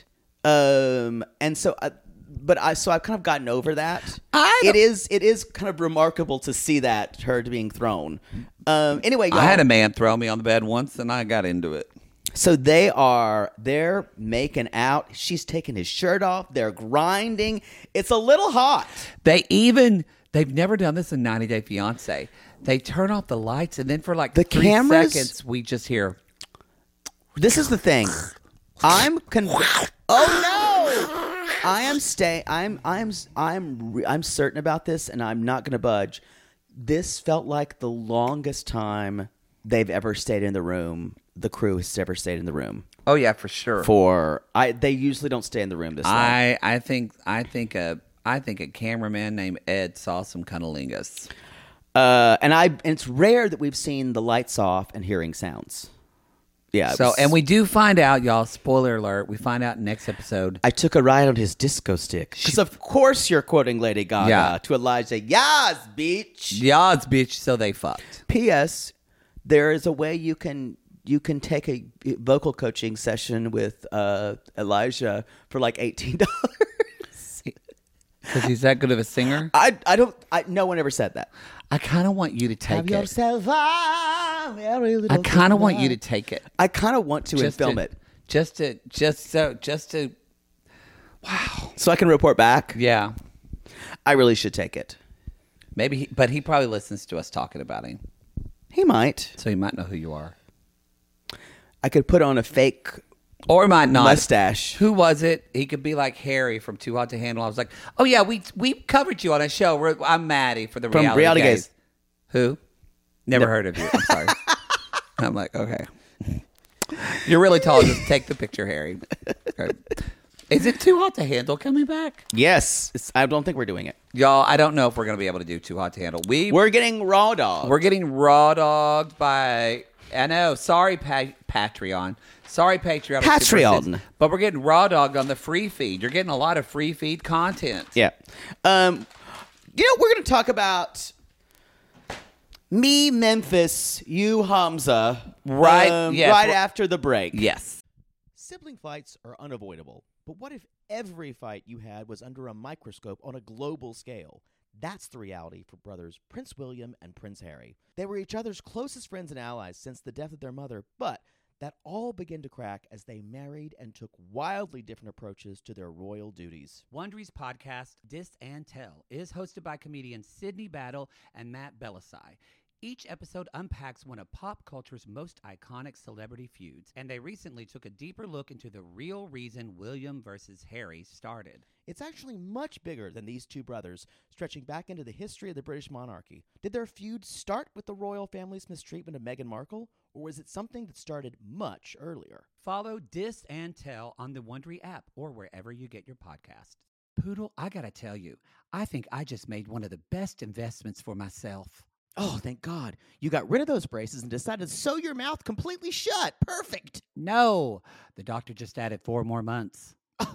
And so, I've kind of gotten over that. It is kind of remarkable to see that her being thrown. Anyway, y'all, I had a man throw me on the bed once, and I got into it. so they're making out. She's taking his shirt off. They're grinding. It's a little hot. They've never done this in 90 Day Fiancé. They turn off the lights, and then for like The 3 cameras- seconds, we just hear. This is the thing. I'm certain about this, and I'm not going to budge. This felt like the longest time they've ever stayed in the room. The crew has ever stayed in the room. Oh yeah, for sure. They usually don't stay in the room this long. I think a cameraman named Ed saw some cunnilingus. And it's rare that we've seen the lights off and hearing sounds. Yeah. And we do find out, y'all. Spoiler alert. We find out next episode. I took a ride on his disco stick. Because of course you're quoting Lady Gaga Yeah. to Elijah. Yes, bitch. Yas, bitch. So they fucked. P.S. There is a way you can take a vocal coaching session with Elijah for like $18. Because he's that good of a singer? No one ever said that. I kind of want you to take Have it. yourself a very little I kind of want you tonight. to take it. I kind of want to and film it. Just to. Wow. So I can report back. Yeah. I really should take it. Maybe, but he probably listens to us talking about him. He might. So he might know who you are. I could put on a fake Or he might not. mustache. Who was it? He could be like Harry from Too Hot to Handle. I was like, oh yeah, we covered you on a show. I'm Maddie for the From Reality Gaze. Who? Never heard of you. I'm sorry. I'm like, okay. You're really tall. Just take the picture, Harry. Okay. Is it Too Hot to Handle coming back? Yes. I don't think we're doing it. Y'all, I don't know if we're going to be able to do Too Hot to Handle. We're getting raw dog. We're getting raw dogged by, I know, sorry Patreon. Sorry Patreon. Patreon. But we're getting raw dogged on the free feed. You're getting a lot of free feed content. Yeah. We're going to talk about me, Memphis, you, Hamza. Right, yes, right we're- after the break. Yes. Sibling fights are unavoidable, but what if every fight you had was under a microscope on a global scale? That's the reality for brothers Prince William and Prince Harry. They were each other's closest friends and allies since the death of their mother, but that all began to crack as they married and took wildly different approaches to their royal duties. Wondery's podcast, Dis and Tell, is hosted by comedians Sydney Battle and Matt Belisai. Each episode unpacks one of pop culture's most iconic celebrity feuds, and they recently took a deeper look into the real reason William versus Harry started. It's actually much bigger than these two brothers, stretching back into the history of the British monarchy. Did their feud start with the royal family's mistreatment of Meghan Markle, or was it something that started much earlier? Follow Dis and Tell on the Wondery app or wherever you get your podcasts. Poodle, I gotta tell you, I think I just made one of the best investments for myself. Oh, thank God. You got rid of those braces and decided to sew your mouth completely shut. Perfect. No, the doctor just added 4 more months.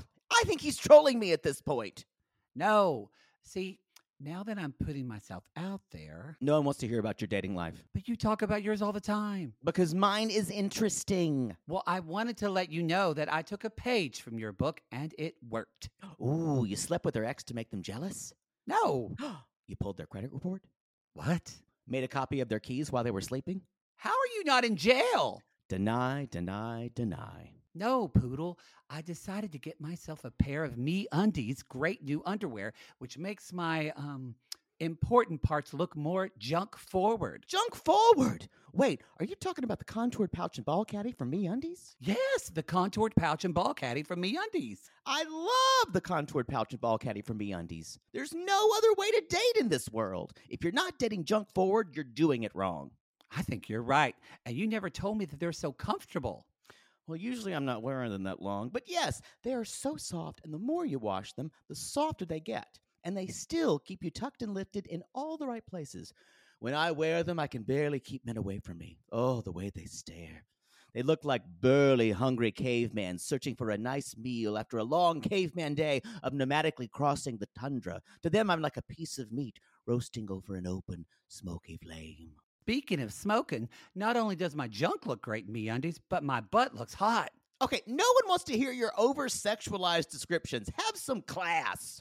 I think he's trolling me at this point. No, see, now that I'm putting myself out there, No one wants to hear about your dating life. but you talk about yours all the time. Because mine is interesting. Well, I wanted to let you know that I took a page from your book and it worked. Ooh, you slept with their ex to make them jealous? No. You pulled their credit report? What? Made a copy of their keys while they were sleeping? How are you not in jail? Deny, deny, deny. No, Poodle. I decided to get myself a pair of MeUndies great new underwear, which makes my important parts look more junk forward. Junk forward! Wait, are you talking about the contoured pouch and ball caddy from MeUndies? Yes, the contoured pouch and ball caddy from MeUndies. I love the contoured pouch and ball caddy from MeUndies. There's no other way to date in this world. If you're not dating junk forward, you're doing it wrong. I think you're right. And you never told me that they're so comfortable. Well, usually I'm not wearing them that long, but yes, they are so soft, and the more you wash them, the softer they get. And they still keep you tucked and lifted in all the right places. When I wear them, I can barely keep men away from me. Oh, the way they stare. They look like burly, hungry cavemen searching for a nice meal after a long caveman day of nomadically crossing the tundra. To them, I'm like a piece of meat roasting over an open, smoky flame. Speaking of smoking, not only does my junk look great in MeUndies, but my butt looks hot. Okay, no one wants to hear your over-sexualized descriptions. Have some class.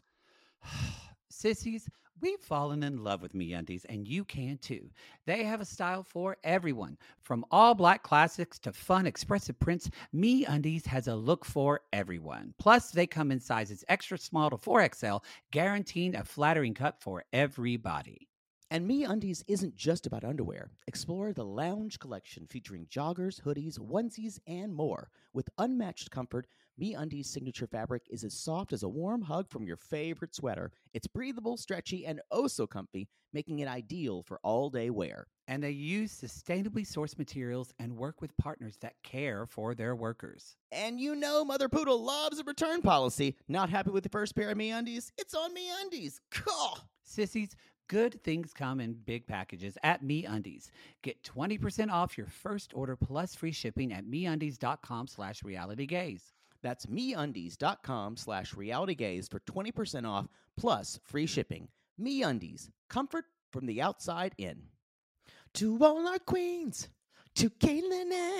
Sissies, we've fallen in love with MeUndies, and you can too. They have a style for everyone. From all black classics to fun, expressive prints, MeUndies has a look for everyone. Plus, they come in sizes extra small to 4XL, guaranteeing a flattering cut for everybody. And MeUndies isn't just about underwear. Explore the Lounge collection featuring joggers, hoodies, onesies, and more. With unmatched comfort, MeUndies' signature fabric is as soft as a warm hug from your favorite sweater. It's breathable, stretchy, and oh so comfy, making it ideal for all-day wear. And they use sustainably sourced materials and work with partners that care for their workers. And you know Mother Poodle loves a return policy. Not happy with the first pair of MeUndies? It's on MeUndies. Cool. Sissies, good things come in big packages at MeUndies. Get 20% off your first order plus free shipping at MeUndies.com/realitygaze. That's MeUndies.com/realitygaze for 20% off plus free shipping. MeUndies, comfort from the outside in. To all our queens, to Caitlin and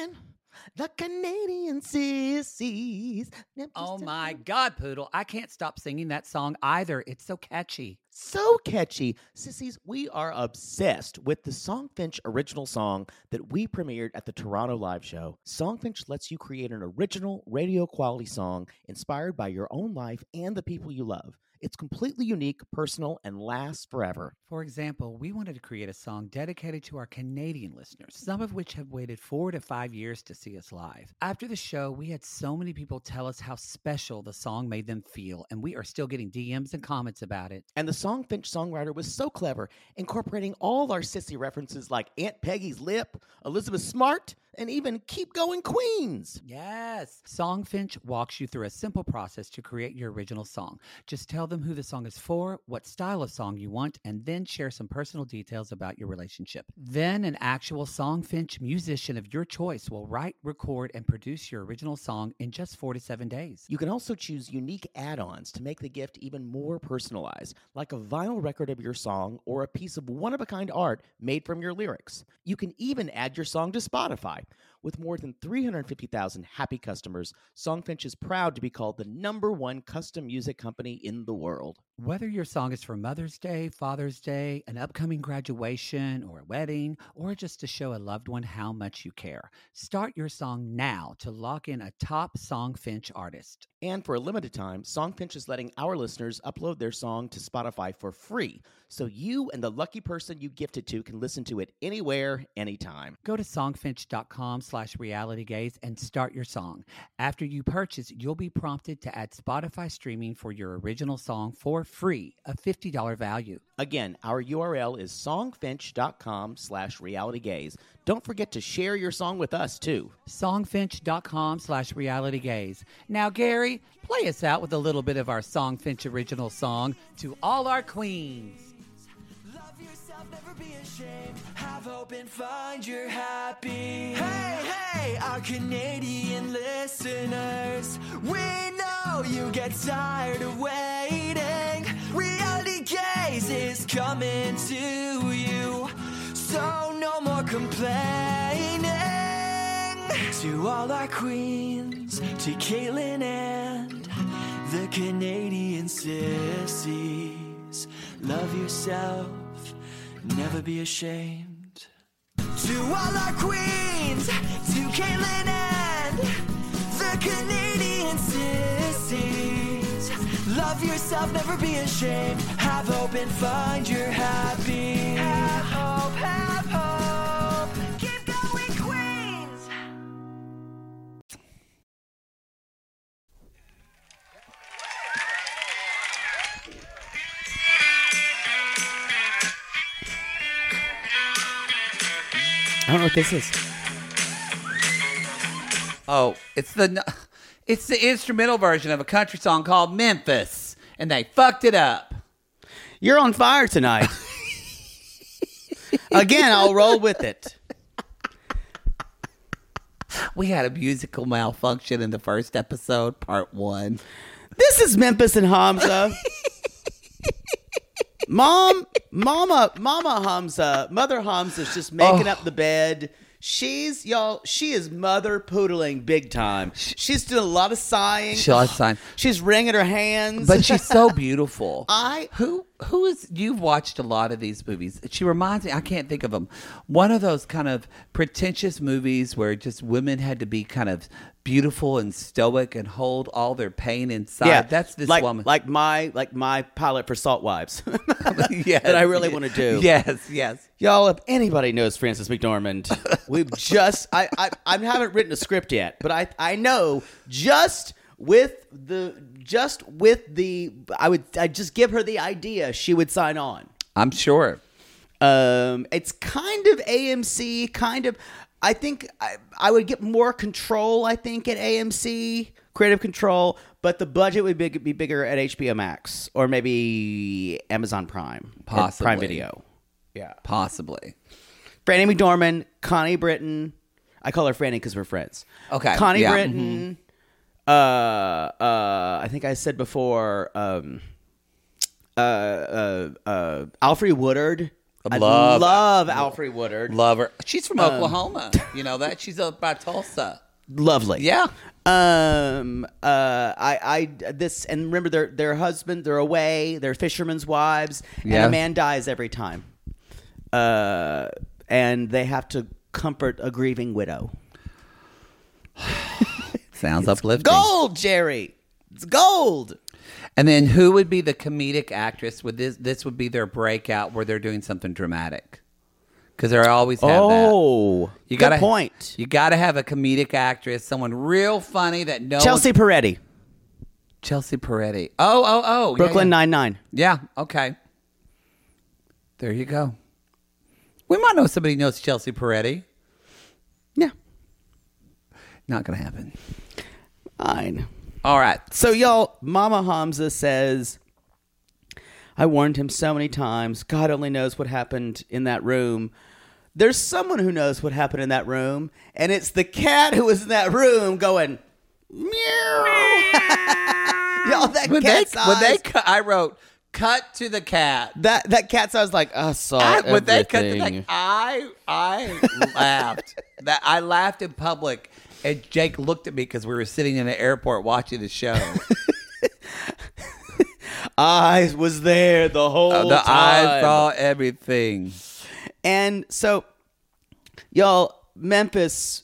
The Canadian Sissies. Oh my God, Poodle. I can't stop singing that song either. It's so catchy. So catchy. Sissies, we are obsessed with the Songfinch original song that we premiered at the Toronto Live Show. Songfinch lets you create an original radio quality song inspired by your own life and the people you love. It's completely unique, personal, and lasts forever. For example, we wanted to create a song dedicated to our Canadian listeners, some of which have waited 4 to 5 years to see us live. After the show, we had so many people tell us how special the song made them feel, and we are still getting DMs and comments about it. And the Songfinch songwriter was so clever, incorporating all our sissy references like Aunt Peggy's Lip, Elizabeth Smart, and even Keep Going Queens. Yes. Songfinch walks you through a simple process to create your original song. Just tell them who the song is for, what style of song you want, and then share some personal details about your relationship. Then an actual Songfinch musician of your choice will write, record, and produce your original song in just 4 to 7 days. You can also choose unique add-ons to make the gift even more personalized, like a vinyl record of your song or a piece of one-of-a-kind art made from your lyrics. You can even add your song to Spotify. With more than 350,000 happy customers, Songfinch is proud to be called the #1 custom music company in the world. Whether your song is for Mother's Day, Father's Day, an upcoming graduation, or a wedding, or just to show a loved one how much you care, start your song now to lock in a top Songfinch artist. And for a limited time, Songfinch is letting our listeners upload their song to Spotify for free, so you and the lucky person you gift it to can listen to it anywhere, anytime. Go to songfinch.com/realitygaze and start your song. After you purchase, you'll be prompted to add Spotify streaming for your original song for free, a $50 value. Again, our URL is songfinch.com/realitygaze. Don't forget to share your song with us, too. Songfinch.com/realitygaze. Now, Gary, play us out with a little bit of our Songfinch original song, To All Our Queens. Love yourself, never be ashamed. Have hope and find your happy. Hey, hey, our Canadian listeners. We know you get tired of waiting. Reality Gaze is coming to you. So no more complaining. To all our queens, to Caitlin and the Canadian sissies. Love yourself, never be ashamed. To all our queens, to Caitlin and the Canadian sissies. Love yourself, never be ashamed. Have hope and find your happy. Have hope, have hope. Keep going, Queens. I don't know what this is. Oh, it's the instrumental version of a country song called Memphis, and they fucked it up. You're on fire tonight. Again, I'll roll with it. We had a musical malfunction in the first episode, part 1. This is Memphis and Hamza. Mother Hamza's just making up the bed. She is mother poodling big time. She's doing a lot of sighing. She's wringing her hands. But she's so beautiful. You've watched a lot of these movies. She reminds me, I can't think of them. One of those kind of pretentious movies where just women had to be kind of beautiful and stoic and hold all their pain inside. Yeah, that's this woman. Like my pilot for Salt Wives. Yes, that I really want to do. Yes. Y'all, if anybody knows Frances McDormand, I haven't written a script yet, but I know I'd just give her the idea, she would sign on. I'm sure. It's kind of AMC, kind of. I think I would get more control, I think, at AMC, creative control, but the budget would be bigger at HBO Max or maybe Amazon Prime. Possibly. Prime Video. Yeah. Possibly. Franny McDormand, Connie Britton. I call her Franny because we're friends. Okay. Connie Britton. I think I said before, Alfre Woodard. I love Alfre Woodard. Love her. She's from Oklahoma. You know that? She's up by Tulsa. Lovely. Yeah. And remember their husband, they're away, they're fishermen's wives, and Yeah. a man dies every time. And they have to comfort a grieving widow. Sounds uplifting. Gold, Jerry. It's gold. And then who would be the comedic actress? Would this would be their breakout where they're doing something dramatic? Because they always have that. Oh, You good gotta, point. You got to have a comedic actress, someone real funny that knows. Chelsea Peretti. Chelsea Peretti. Oh. Brooklyn yeah. Nine-Nine. Yeah, okay. There you go. We might know somebody who knows Chelsea Peretti. Yeah. Not going to happen. Fine. All right. So, y'all, Mama Hamza says, I warned him so many times. God only knows what happened in that room. There's someone who knows what happened in that room, and it's the cat who was in that room going, meow. Y'all, that cat's eyes. I wrote, cut to the cat. That cat's eyes like, I saw everything. When they cut to the I laughed. I laughed in public. And Jake looked at me because we were sitting in the airport watching the show. I was there the whole time. I saw everything. And so, y'all, Memphis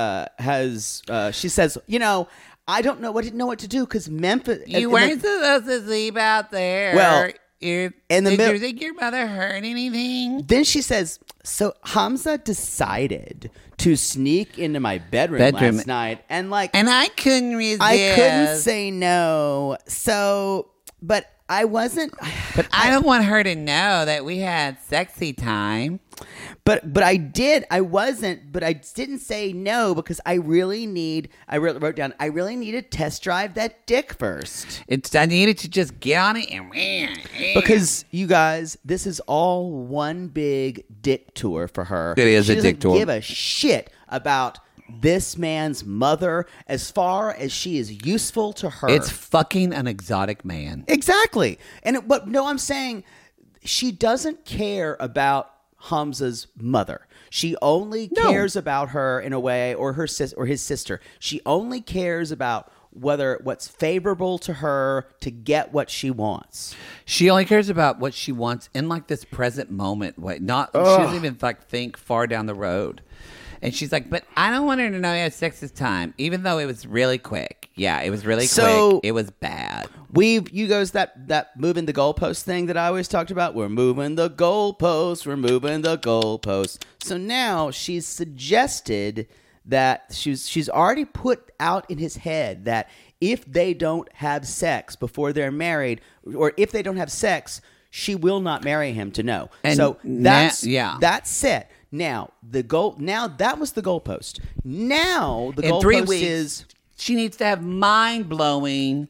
has, she says, I don't know what to do because Memphis. You weren't supposed to sleep out there. Well, did you think your mother heard anything? Then she says, so Hamza decided to sneak into my bedroom last night and I couldn't resist. I couldn't say no. So, but I wasn't. But I don't want her to know that we had sexy time. But I did. I wasn't. But I didn't say no because I really need. I wrote down. I really need to test drive that dick first. I needed to just get on it and because you guys, this is all one big dick tour for her. It is she a dick tour. She doesn't give a shit about this man's mother as far as she is useful to her. It's fucking an exotic man. Exactly. I'm saying she doesn't care about Hamza's mother. She only cares about her in a way, or her or his sister. She only cares about what's favorable to her to get what she wants. She only cares about what she wants in this present moment way. She doesn't even think far down the road. And she's like, but I don't want her to know you had sex this time, even though it was really quick. Yeah, it was really quick. It was bad. You guys, that moving the goalpost thing that I always talked about. We're moving the goalposts. We're moving the goalposts. So now she's suggested that she's already put out in his head that if they don't have sex before they're married, or if they don't have sex, she will not marry him to know. And so that's set. Now that was the goalpost. Now the goalpost 3 weeks, is she needs to have mind-blowing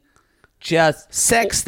sex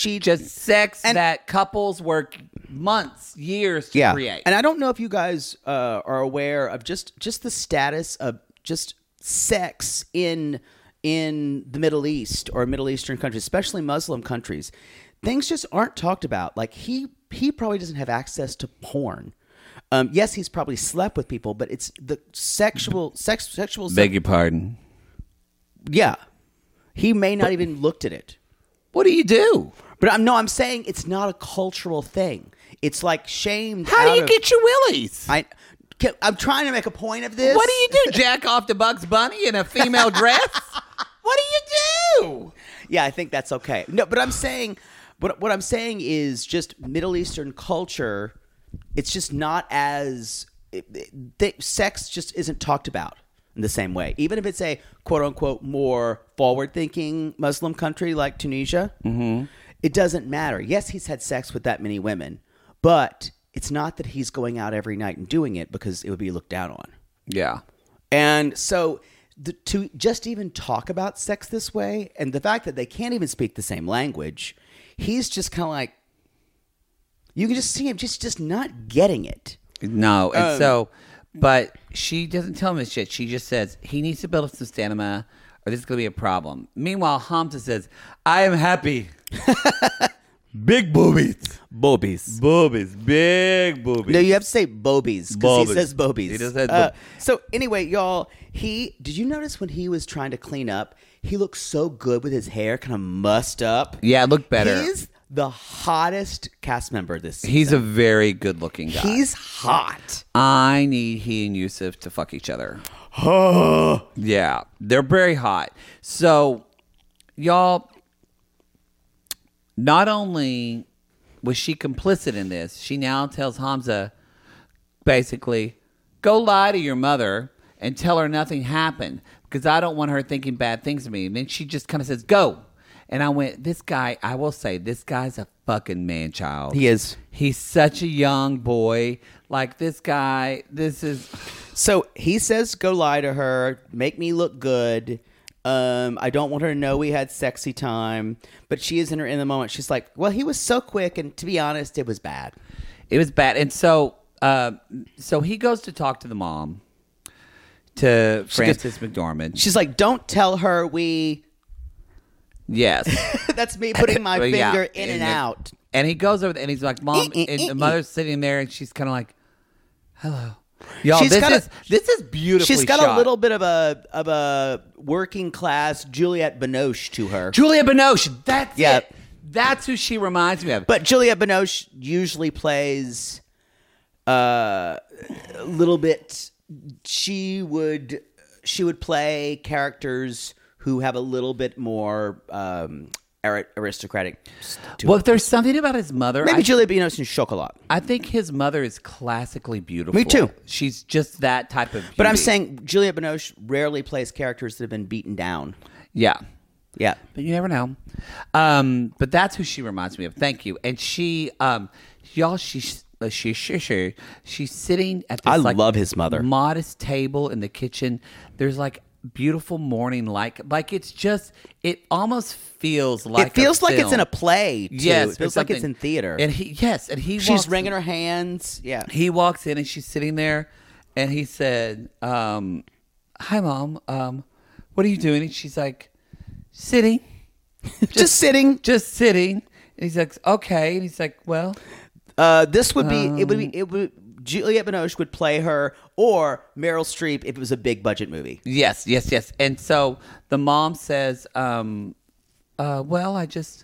that couples work months, years to create. And I don't know if you guys are aware of just the status of just sex in the Middle East or Middle Eastern countries, especially Muslim countries. Things just aren't talked about. Like he probably doesn't have access to porn. Yes, he's probably slept with people, but it's the sexual. Beg your pardon. Yeah, he may not even looked at it. What do you do? But I'm saying it's not a cultural thing. It's like shamed. How do you get your willies? I'm trying to make a point of this. What do you do? Jack off to Bugs Bunny in a female dress? What do you do? Yeah, I think that's okay. No, but I'm saying, what I'm saying is just Middle Eastern culture. It's just not as sex just isn't talked about in the same way. Even if it's a quote unquote more forward thinking Muslim country like Tunisia, it doesn't matter. Yes, he's had sex with that many women, but it's not that he's going out every night and doing it because it would be looked down on. Yeah. And so to just even talk about sex this way, and the fact that they can't even speak the same language, he's just kind of like, you can just see him just not getting it. No, and but she doesn't tell him this shit. She just says he needs to build up some stamina, or this is going to be a problem. Meanwhile, Hamza says, "I am happy." Big boobies. Boobies. Boobies. Big boobies. No, you have to say bobies because he Bobies. says bobies. He does say so anyway, y'all, did you notice when he was trying to clean up, he looked so good with his hair kind of mussed up? Yeah, it looked better. He's the hottest cast member this season. He's a very good looking guy. He's hot. I need he and Yusuf to fuck each other. Yeah, they're very hot. So, y'all, not only was she complicit in this, she now tells Hamza, basically, go lie to your mother and tell her nothing happened because I don't want her thinking bad things of me. And then she just kind of says, go. And I went, this guy, I will say, this guy's a fucking man-child. He is. He's such a young boy. Like, this guy, this is... So he says, go lie to her, make me look good. I don't want her to know we had sexy time. But she is in the moment. She's like, well, he was so quick. And to be honest, it was bad. It was bad. And so he goes to talk to the mom, to Frances McDormand. She's like, don't tell her we... Yes. That's me putting my Yeah. finger in and out. And he goes over there and he's like, Mom, and the mother's sitting there and she's kind of like, hello. Y'all, this is beautifully She's got shot. a little bit of a working class Juliette Binoche to her. Juliette Binoche. That's Yeah. it. That's who she reminds me of. But Juliette Binoche usually plays a little bit. She would play characters who have a little bit more aristocratic. Well, if there's something about his mother, Maybe Juliette Binoche and Chocolat. I think his mother is classically beautiful. Me too. She's just that type of beauty. But I'm saying Juliette Binoche rarely plays characters that have been beaten down. Yeah. Yeah. But you never know. But that's who she reminds me of. Thank you. And she, y'all, she's sitting at this I love his mother. modest table in the kitchen. There's like beautiful morning light. Like it's just, it almost feels like It feels like it's film. in a play, too. Yes, It feels like it's in theater. And he She's walks- wringing her hands. Yeah. He walks in and she's sitting there, and he said, "Hi, Mom. What are you doing?" And she's like, "Sitting, Just sitting. just sitting." And he's like, "Okay." And he's like, "Well, This would be it would Juliette Binoche would play her, or Meryl Streep if it was a big budget movie. yes." And so the mom says, "Well, I just,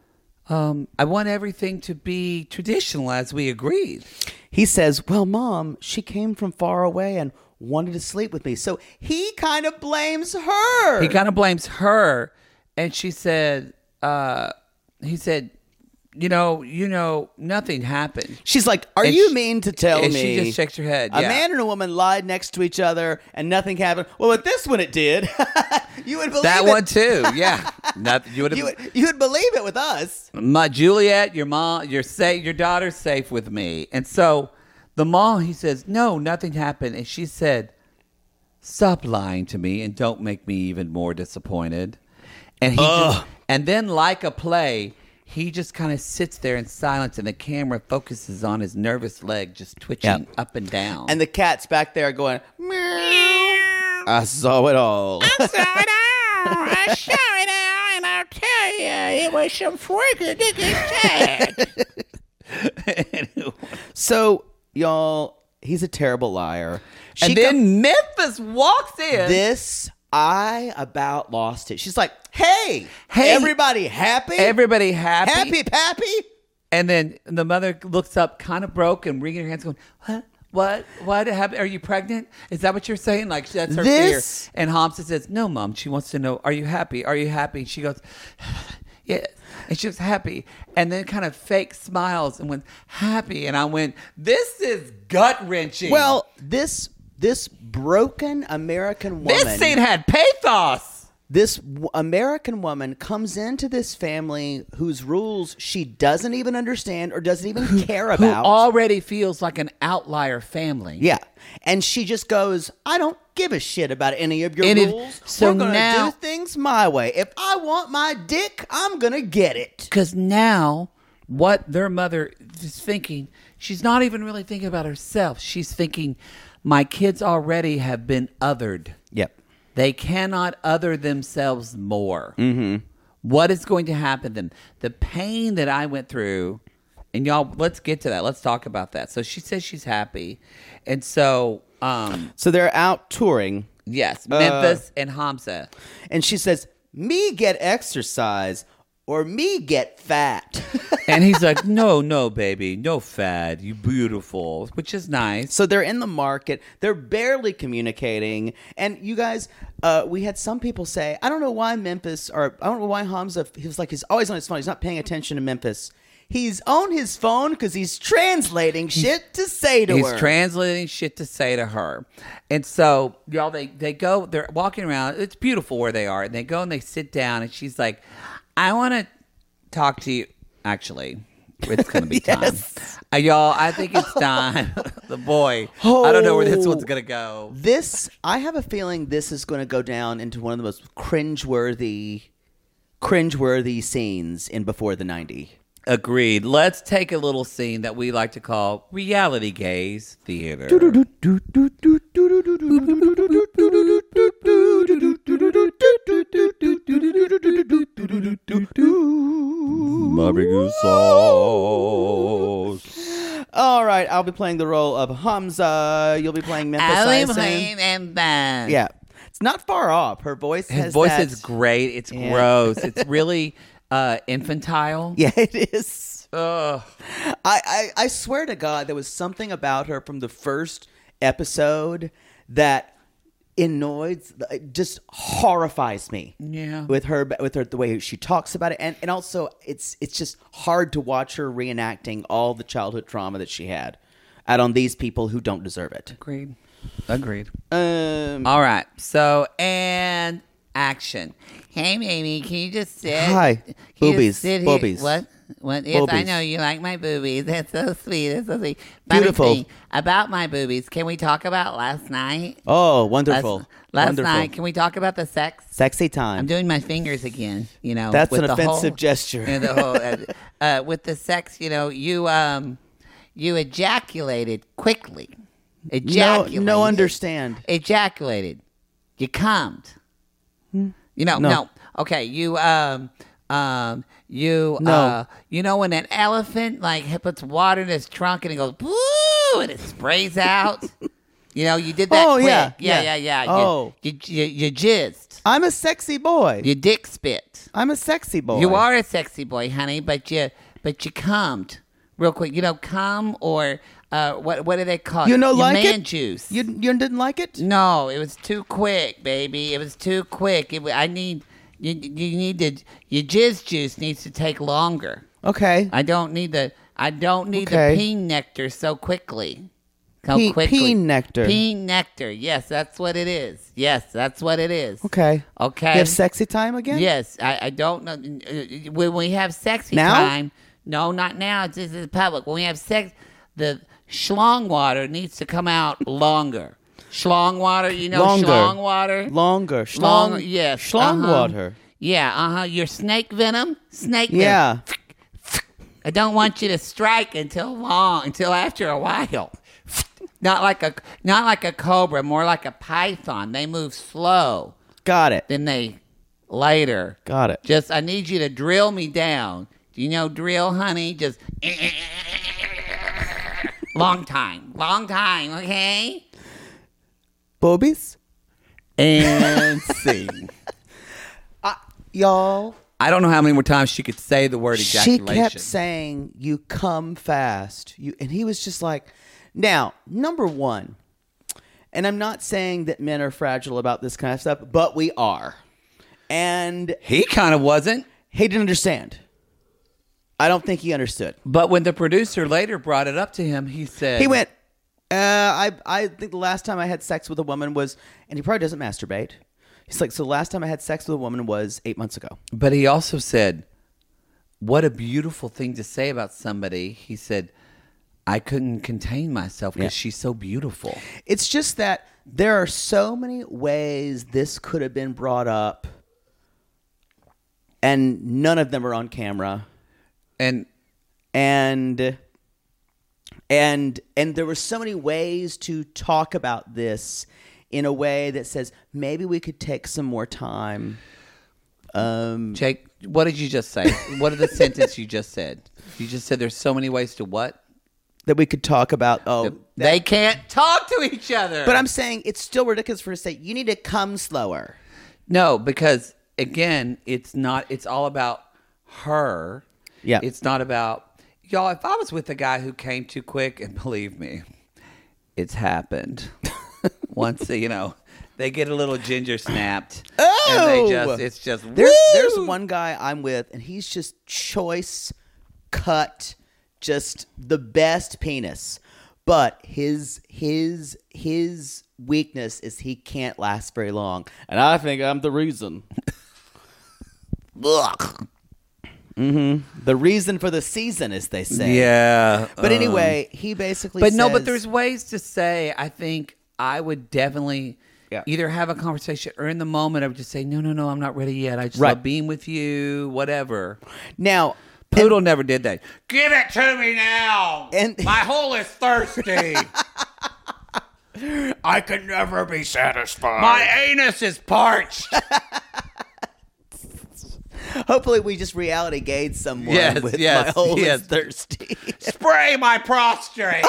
I want everything to be traditional as we agreed." He says, "Well, Mom, she came from far away and wanted to sleep with me." So he kind of blames her. He kind of blames her, and she said, he said, you know, nothing happened. She's like, "Are And you she- mean to tell and me?" she just shakes her head. A Yeah. man and a woman lied next to each other and nothing happened. Well, with this one, it did. You would believe That it. one too, yeah. You would You would believe it with us. my Juliet, your mom, you're safe. Your daughter's safe with me. And so the mom, he says, "No, nothing happened." And she said, "Stop lying to me and don't make me even more disappointed." And and then like a play, he just kind of sits there in silence, and the camera focuses on his nervous leg just twitching up and down. And the cat's back there going, meow. I saw it all. I saw it all, and I'll tell you, it was some freaking shit. So, y'all, he's a terrible liar. And then Memphis walks in. I about lost it. She's like, hey, Hey, everybody happy? Everybody happy? Happy, pappy? And then the mother looks up, kind of broke, and wringing her hands, going, "What? What happened? Are you pregnant? Is that what you're saying?" Like that's her fear. And Hamza says, "No, Mom. She wants to know, are you happy? Are you happy?" And she goes, "Yes." And she was happy, and then kind of fake smiles and went happy. And I went, "This is gut wrenching." Well, this broken American woman. this scene had pathos. This American woman comes into this family whose rules she doesn't even understand or doesn't even care about. Who already feels like an outlier family. Yeah. And she just goes, "I don't give a shit about any of your rules. So we're going to now- do things my way. If I want my dick, I'm going to get it." Because now, what their mother is thinking, she's not even really thinking about herself. She's thinking, my kids already have been othered. Yep. They cannot other themselves more. What is going to happen then? The pain that I went through, and y'all, let's get to that. Let's talk about that. So she says she's happy. And so... So they're out touring. Yes, Memphis and Hamza. And she says, me get exercise or me get fat. And he's like, no, baby, no fat. You beautiful, which is nice. So they're in the market. They're barely communicating. And you guys, we had some people say, I don't know why Memphis, or I don't know why Hamza, he was like, he's always on his phone. He's not paying attention to Memphis. He's on his phone because he's translating shit to say to her. He's translating shit to say to her. And so, y'all, they go, they're walking around. It's beautiful where they are. And they go and they sit down. And she's like, I want to talk to you. Actually, it's going to be time. Y'all, I think it's time. The boy. I don't know where this one's going to go. I have a feeling this is going to go down into one of the most cringeworthy scenes in Before the 90. Agreed. Let's take a little scene that we like to call reality gaze theater. Barbecue sauce. All right, I'll be playing the role of Hamza. You'll be playing Memphis. I assume. Yeah, it's not far off. Her voice. His voice is great. It's gross. It's really infantile. Yeah, it is. Ugh. I swear to God, there was something about her from the first episode that just horrifies me. Yeah, with her the way she talks about it, and also it's just hard to watch her reenacting all the childhood trauma that she had out on these people who don't deserve it. Agreed. All right. So, and action. Hey, baby, can you just sit? Hi, boobies. Boobies. What? Yes, I Boobies. know you like my boobies. That's so sweet. That's so sweet. Beautiful. Funny thing about my boobies. Can we talk about last night? Oh, wonderful. Last Wonderful. night. Can we talk about the sex? Sexy time. I'm doing my fingers again. You know, That's with an the offensive whole, gesture. And the whole, with the sex, you know, you ejaculated quickly. Ejaculated. No, understand. Ejaculated. You cummed. You know, no. Okay, you know when an elephant like puts water in his trunk and it goes boo and it sprays out. You know, you did that. Oh, quick. yeah. Oh, you jizzed. I'm a sexy boy. You dick spit. I'm a sexy boy. You are a sexy boy, honey, but you cummed real quick. You know, cum or what do they call it? You know, like man it? Juice. You didn't like it? No, it was too quick, baby. It was too quick. You need your jizz juice needs to take longer. Okay. I don't need the peen nectar so quickly. Peen nectar. Peen nectar. Yes, that's what it is. Okay. Okay. You have sexy time again? Yes. I don't know. When we have sexy Now? time. No, not now. This is public. When we have sex, the schlong water needs to come out longer. Schlong water, you know, Longer. schlong water? Longer. Yes. Schlong water. Yeah, your snake venom? Snake venom. Yeah. I don't want you to strike until after a while. Not like a cobra, more like a python. They move slow. Got it. Then they later. Got it. Just I need you to drill me down. Do you know drill, honey? Just long time, okay? Boobies? And scene. Y'all. I don't know how many more times she could say the word ejaculation. She kept saying, you come fast. And he was just like, now, number one, and I'm not saying that men are fragile about this kind of stuff, but we are. And he kind of wasn't. He didn't understand. I don't think he understood. But when the producer later brought it up to him, he said... He went, I think the last time I had sex with a woman was... And he probably doesn't masturbate. He's like, so the last time I had sex with a woman was 8 months ago. But he also said, what a beautiful thing to say about somebody. He said, I couldn't contain myself because she's so beautiful. It's just that there are so many ways this could have been brought up, and none of them are on camera. And there were so many ways to talk about this in a way that says maybe we could take some more time. Jake, what did you just say? What is the sentence you just said? You just said there's so many ways to what? That we could talk about. They can't talk to each other. But I'm saying it's still ridiculous for her to say, you need to come slower. No, because again, it's all about her. Yeah. It's not about, y'all, if I was with a guy who came too quick, and believe me, it's happened. Once, they get a little ginger snapped. Oh! And it's just, There's one guy I'm with, and he's just choice cut, just the best penis. But his weakness is he can't last very long. And I think I'm the reason. The reason for the season, as they say. Yeah. But anyway, he basically But says, no, but there's ways to say, I think I would definitely Yeah. either have a conversation or in the moment I would just say, no, I'm not ready yet. I just Right. love being with you, whatever. Now, Poodle never did that. Give it to me now. And- My hole is thirsty. I can never be satisfied. My anus is parched. Hopefully, we just reality gauge someone Yes, with yes, my hole yes. is thirsty. Spray my prostrate.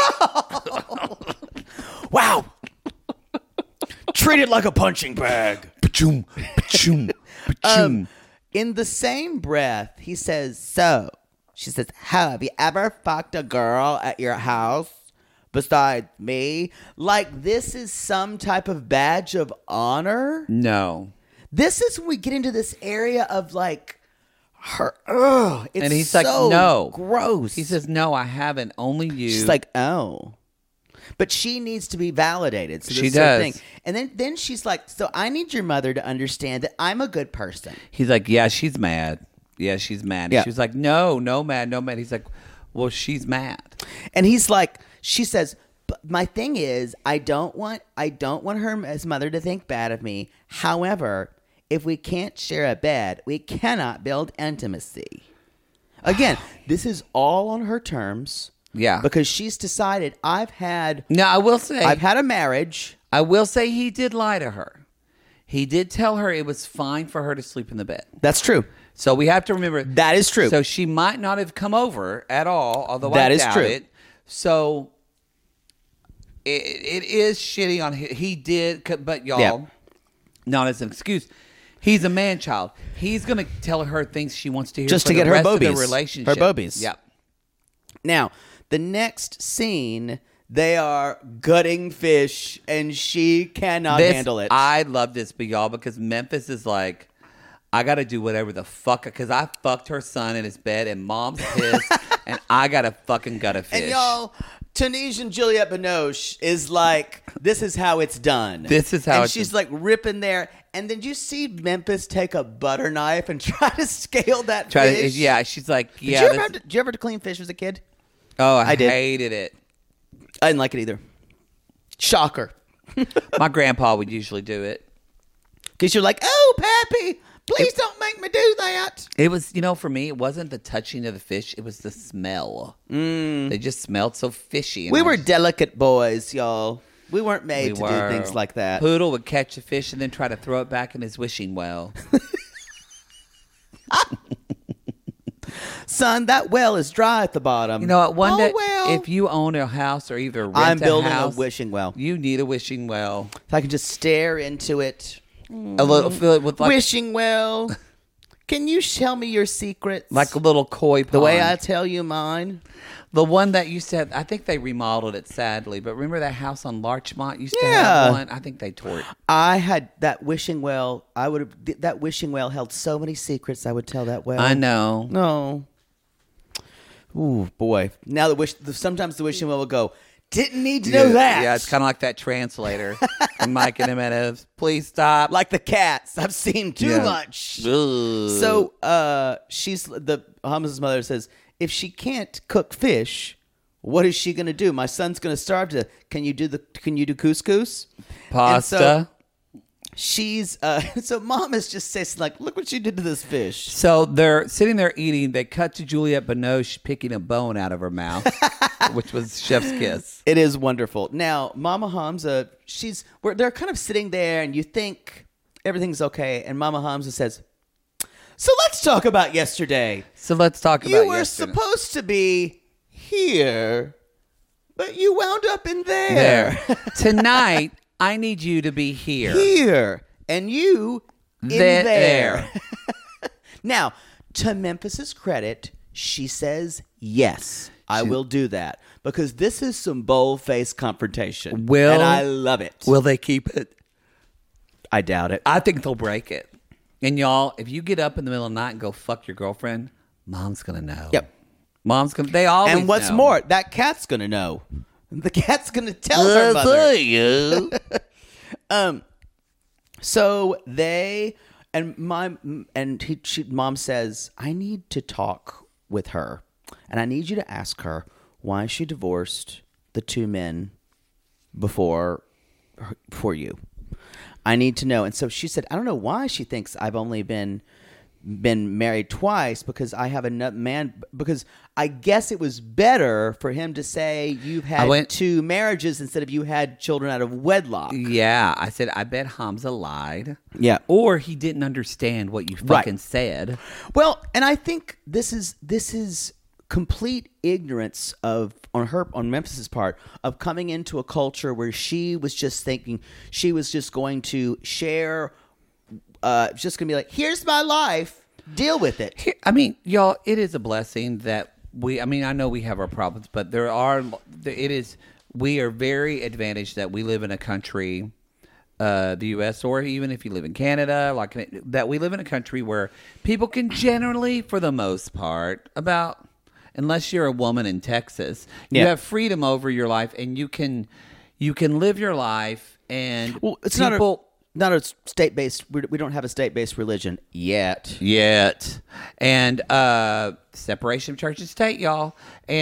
Wow. Treat it like a punching bag. Pachoom, pachoom, pachoom. In the same breath, he says, she says, have you ever fucked a girl at your house besides me? Like this is some type of badge of honor? No. This is when we get into this area of like her, it's And he's so like, no. gross. He says, no, I haven't. Only you. She's like, oh. But she needs to be validated. So She this sort of does. thing. And then she's like, so I need your mother to understand that I'm a good person. He's like, yeah, she's mad. Yeah, she's mad. Yeah. She was like, no, mad. He's like, well, she's mad. And he's like, she says, but my thing is, I don't want her as mother to think bad of me. However, if we can't share a bed, we cannot build intimacy. Again, this is all on her terms. Yeah. Because she's decided Now, I will say, I've had a marriage. I will say he did lie to her. He did tell her it was fine for her to sleep in the bed. That's true. So we have to remember That is true. So she might not have come over at all, although That I is doubt true. it. So it is shitty on him. He did, but y'all, Yeah. not as an excuse. He's a man child. He's going to tell her things she wants to hear Just for to the get her rest of the bobies. relationship. Her bobies. Yep. Now, the next scene, they are gutting fish, and she cannot handle it. I love this, but y'all, because Memphis is like, I got to do whatever the fuck, because I fucked her son in his bed, and mom's pissed, and I got to fucking gut a fish. And y'all, Tunisian Juliette Binoche is like, this is how it's done. This is how and it's she's done. like ripping there. And then you see Memphis take a butter knife and try to scale that fish. Yeah, she's like, Did yeah. you ever did you ever clean fish as a kid? Oh, I did. hated it. I didn't like it either. Shocker. My grandpa would usually do it. Because you're like, oh, Pappy, please don't make me do that. It was, for me, it wasn't the touching of the fish. It was the smell. They just smelled so fishy. and We I were just- delicate boys, y'all. We weren't made we to were. do things like that. Poodle would catch a fish and then try to throw it back in his wishing well. Son, that well is dry at the bottom. You know what? One Oh, day, well. if you own a house or either rent I'm building a house, a wishing well. you need a wishing well. If I can just stare into it. A little, fill it with like, Wishing well. Can you tell me your secrets? like a little koi pond. the way I tell you mine. The one that used to have, I think they remodeled it sadly, but remember that house on Larchmont used to Yeah. have one? I think they tore it. I had that wishing well. That wishing well held so many secrets. I would tell that well. I know. No. Ooh, boy. Now sometimes the wishing well will go, didn't need to know that. Yeah, it's kind of like that translator from Mike and Jimenez. Please stop. like the cats. I've seen too Yeah. much. Ugh. So Hamza's mother says, if she can't cook fish, what is she going to do? My son's going to starve to. Can you do couscous? Pasta. And so she's so mom is just saying like, look what you did to this fish. So they're sitting there eating. They cut to Juliette Binoche picking a bone out of her mouth, which was chef's kiss. It is wonderful. Now, Mama Hamza, they're kind of sitting there, and you think everything's okay, and Mama Hamza says, So let's talk about yesterday. So let's talk about You were yesterday. supposed to be here, but you wound up in there. Tonight, I need you to be here. Here. And you in There. there. Now, to Memphis's credit, she says, yes, I will do that. Because this is some bold-faced confrontation. And I love it. Will they keep it? I doubt it. I think they'll break it. And y'all, if you get up in the middle of the night and go fuck your girlfriend, mom's going to know. Yep. Mom's going to, they always And what's know. more, that cat's going to know. The cat's going to tell her mother. you. So they and mom says, I need to talk with her, and I need you to ask her why she divorced the two men before you. I need to know. And so she said, I don't know why she thinks I've only been married twice, because I have a man, because I guess it was better for him to say you've had two marriages instead of you had children out of wedlock. Yeah. I said, I bet Hamza lied. Yeah. Or he didn't understand what you fucking said. Well, and I think this is complete ignorance on Memphis's part of coming into a culture where she was just thinking she was just going to share, just going to be like, here's my life, deal with it. I mean, y'all, it is a blessing that I know we have our problems, but we are very advantaged that we live in a country, the U.S., or even if you live in Canada, that we live in a country where people can generally, for the most part, unless you're a woman in Texas, you have freedom over your life, and you can live your life, and it's people. Not a state-based. We don't have a state-based religion yet. And separation of church and state, y'all.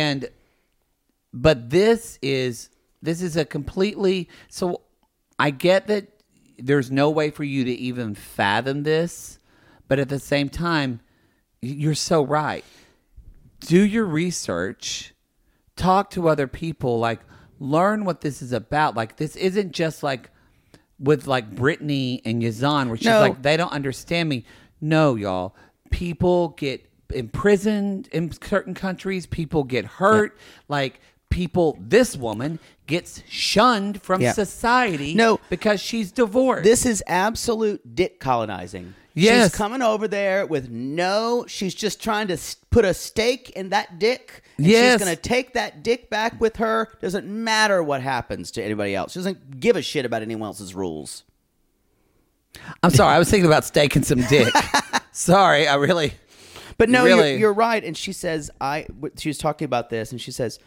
But this is a completely. So I get that there's no way for you to even fathom this, but at the same time, you're so right. Do your research, talk to other people, learn what this is about. This isn't just with Brittany and Yazan, where she's they don't understand me. No, y'all. People get imprisoned in certain countries. People get hurt. This woman gets shunned from society because she's divorced. This is absolute dick colonizing. Yes. She's coming over there she's just trying to put a stake in that dick. And yes. She's going to take that dick back with her. Doesn't matter what happens to anybody else. She doesn't give a shit about anyone else's rules. I'm sorry. I was thinking about staking some dick. Sorry. I really. But no, really... you're right. And she says, she was talking about this, and she says,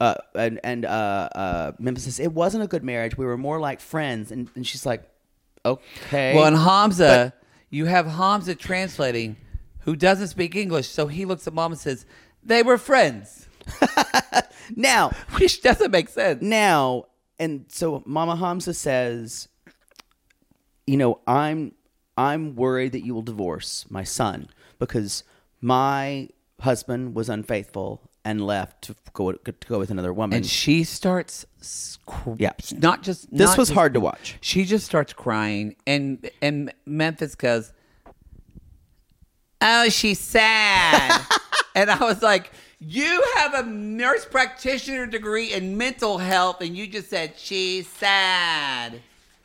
Memphis says, it wasn't a good marriage. We were more like friends. And she's like, okay. Well, and Hamza... You have Hamza translating, who doesn't speak English, so he looks at Mom and says, they were friends. Now. Which doesn't make sense. Now, and so Mama Hamza says, I'm worried that you will divorce my son because my husband was unfaithful and left to go with another woman. And she starts This was hard to watch. She just starts crying, and Memphis goes, oh, she's sad. And I was like, you have a nurse practitioner degree in mental health, and you just said she's sad.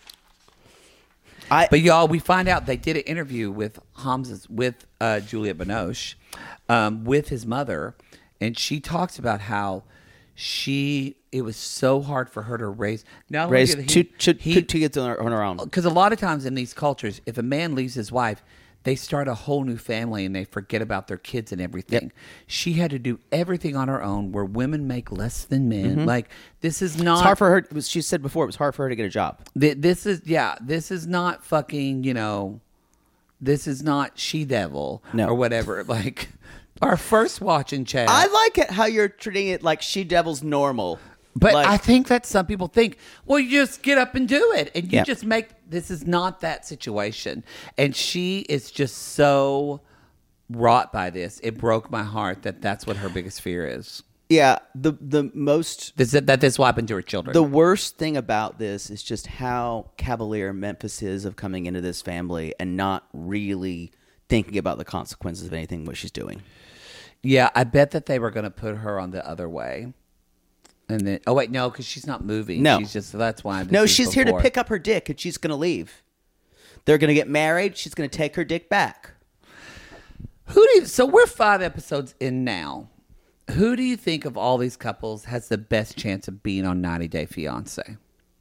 But y'all, we find out they did an interview with Juliette Binoche, with his mother, and she talks about how it was so hard for her to raise two kids on her own. Because a lot of times in these cultures, if a man leaves his wife, they start a whole new family and they forget about their kids and everything. Yep. She had to do everything on her own, where women make less than men. Mm-hmm. This is not. It's hard for her. She said before, it was hard for her to get a job. This is not fucking. This is not She-Devil or whatever. Our first watch in chat. I like it how you're treating it like She-Devil's normal. But I think that some people think, well, you just get up and do it. And you just this is not that situation. And she is just so wrought by this. It broke my heart that's what her biggest fear is. Yeah. The most... That this will happen to her children. The worst thing about this is just how cavalier Memphis is of coming into this family and not really thinking about the consequences of anything what she's doing. Yeah, I bet that they were going to put her on the other way. And then, oh wait, no, because she's not moving. No. She's just, that's why. No, she's here to pick up her dick, and she's going to leave. They're going to get married. She's going to take her dick back. So we're 5 episodes in now. Who do you think of all these couples has the best chance of being on 90 Day Fiancé?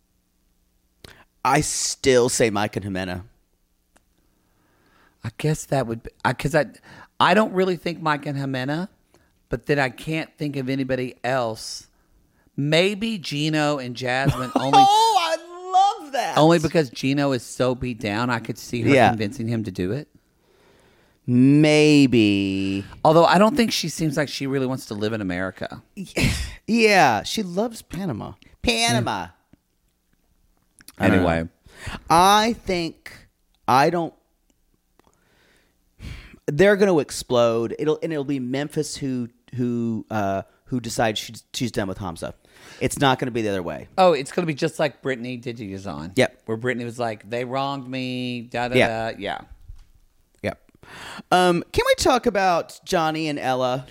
I still say Mike and Jimena. I guess that would be, because I don't really think Mike and Jimena, but then I can't think of anybody else. Maybe Gino and Jasmine only. Oh, I love that. Only because Gino is so beat down, I could see her convincing him to do it. Maybe. Although I don't think she seems like she really wants to live in America. Yeah, she loves Panama. Panama. Anyway. I think they're going to explode. It'll be Memphis who decides she's done with Hamza. It's not going to be the other way. Oh, it's going to be just like Brittany Diggy on. Yep. Where Brittany was like, they wronged me, da-da-da. Yeah. Yep. Can we talk about Johnny and Ella?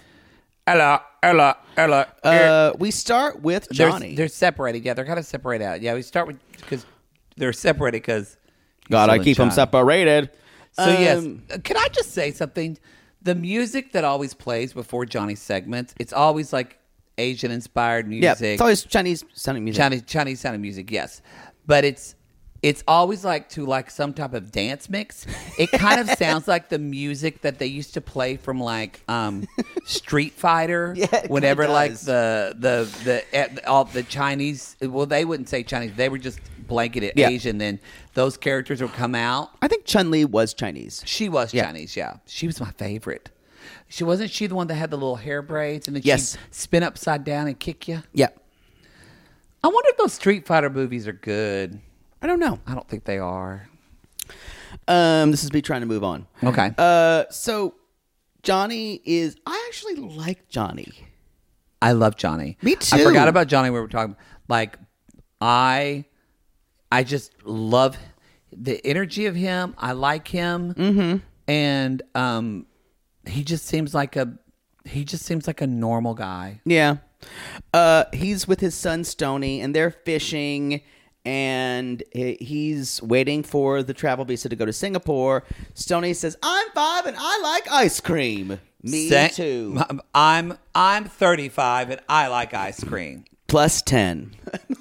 Ella. We start with Johnny. They're separated. Yeah, they're kind of separated out. Yeah, we start with, because they're separated because Gotta keep them separated. So yes, can I just say something? The music that always plays before Johnny's segments, it's always like Asian inspired music. Yeah, it's always Chinese sounding music. Chinese sounding music, yes. But it's always like to like some type of dance mix. It kind of sounds like the music that they used to play from like Street Fighter. Yeah, whenever like does. all the Chinese, well, they wouldn't say Chinese, they were just blanketed Asian. Then those characters would come out. I think Chun-Li was Chinese. She was Chinese, yeah. She was my favorite. Wasn't she the one that had the little hair braids and then she'd spin upside down and kick you? Yeah. I wonder if those Street Fighter movies are good. I don't know. I don't think they are. This is me trying to move on. Okay. So Johnny is. I actually like Johnny. I love Johnny. Me too. I forgot about Johnny. We were talking like I just love the energy of him. I like him, and he just seems like a normal guy. Yeah. He's with his son Stoney, and they're fishing. And he's waiting for the travel visa to go to Singapore. Stoney says, "I'm 5 and I like ice cream." Me too. I'm 35 and I like ice cream. Plus 10.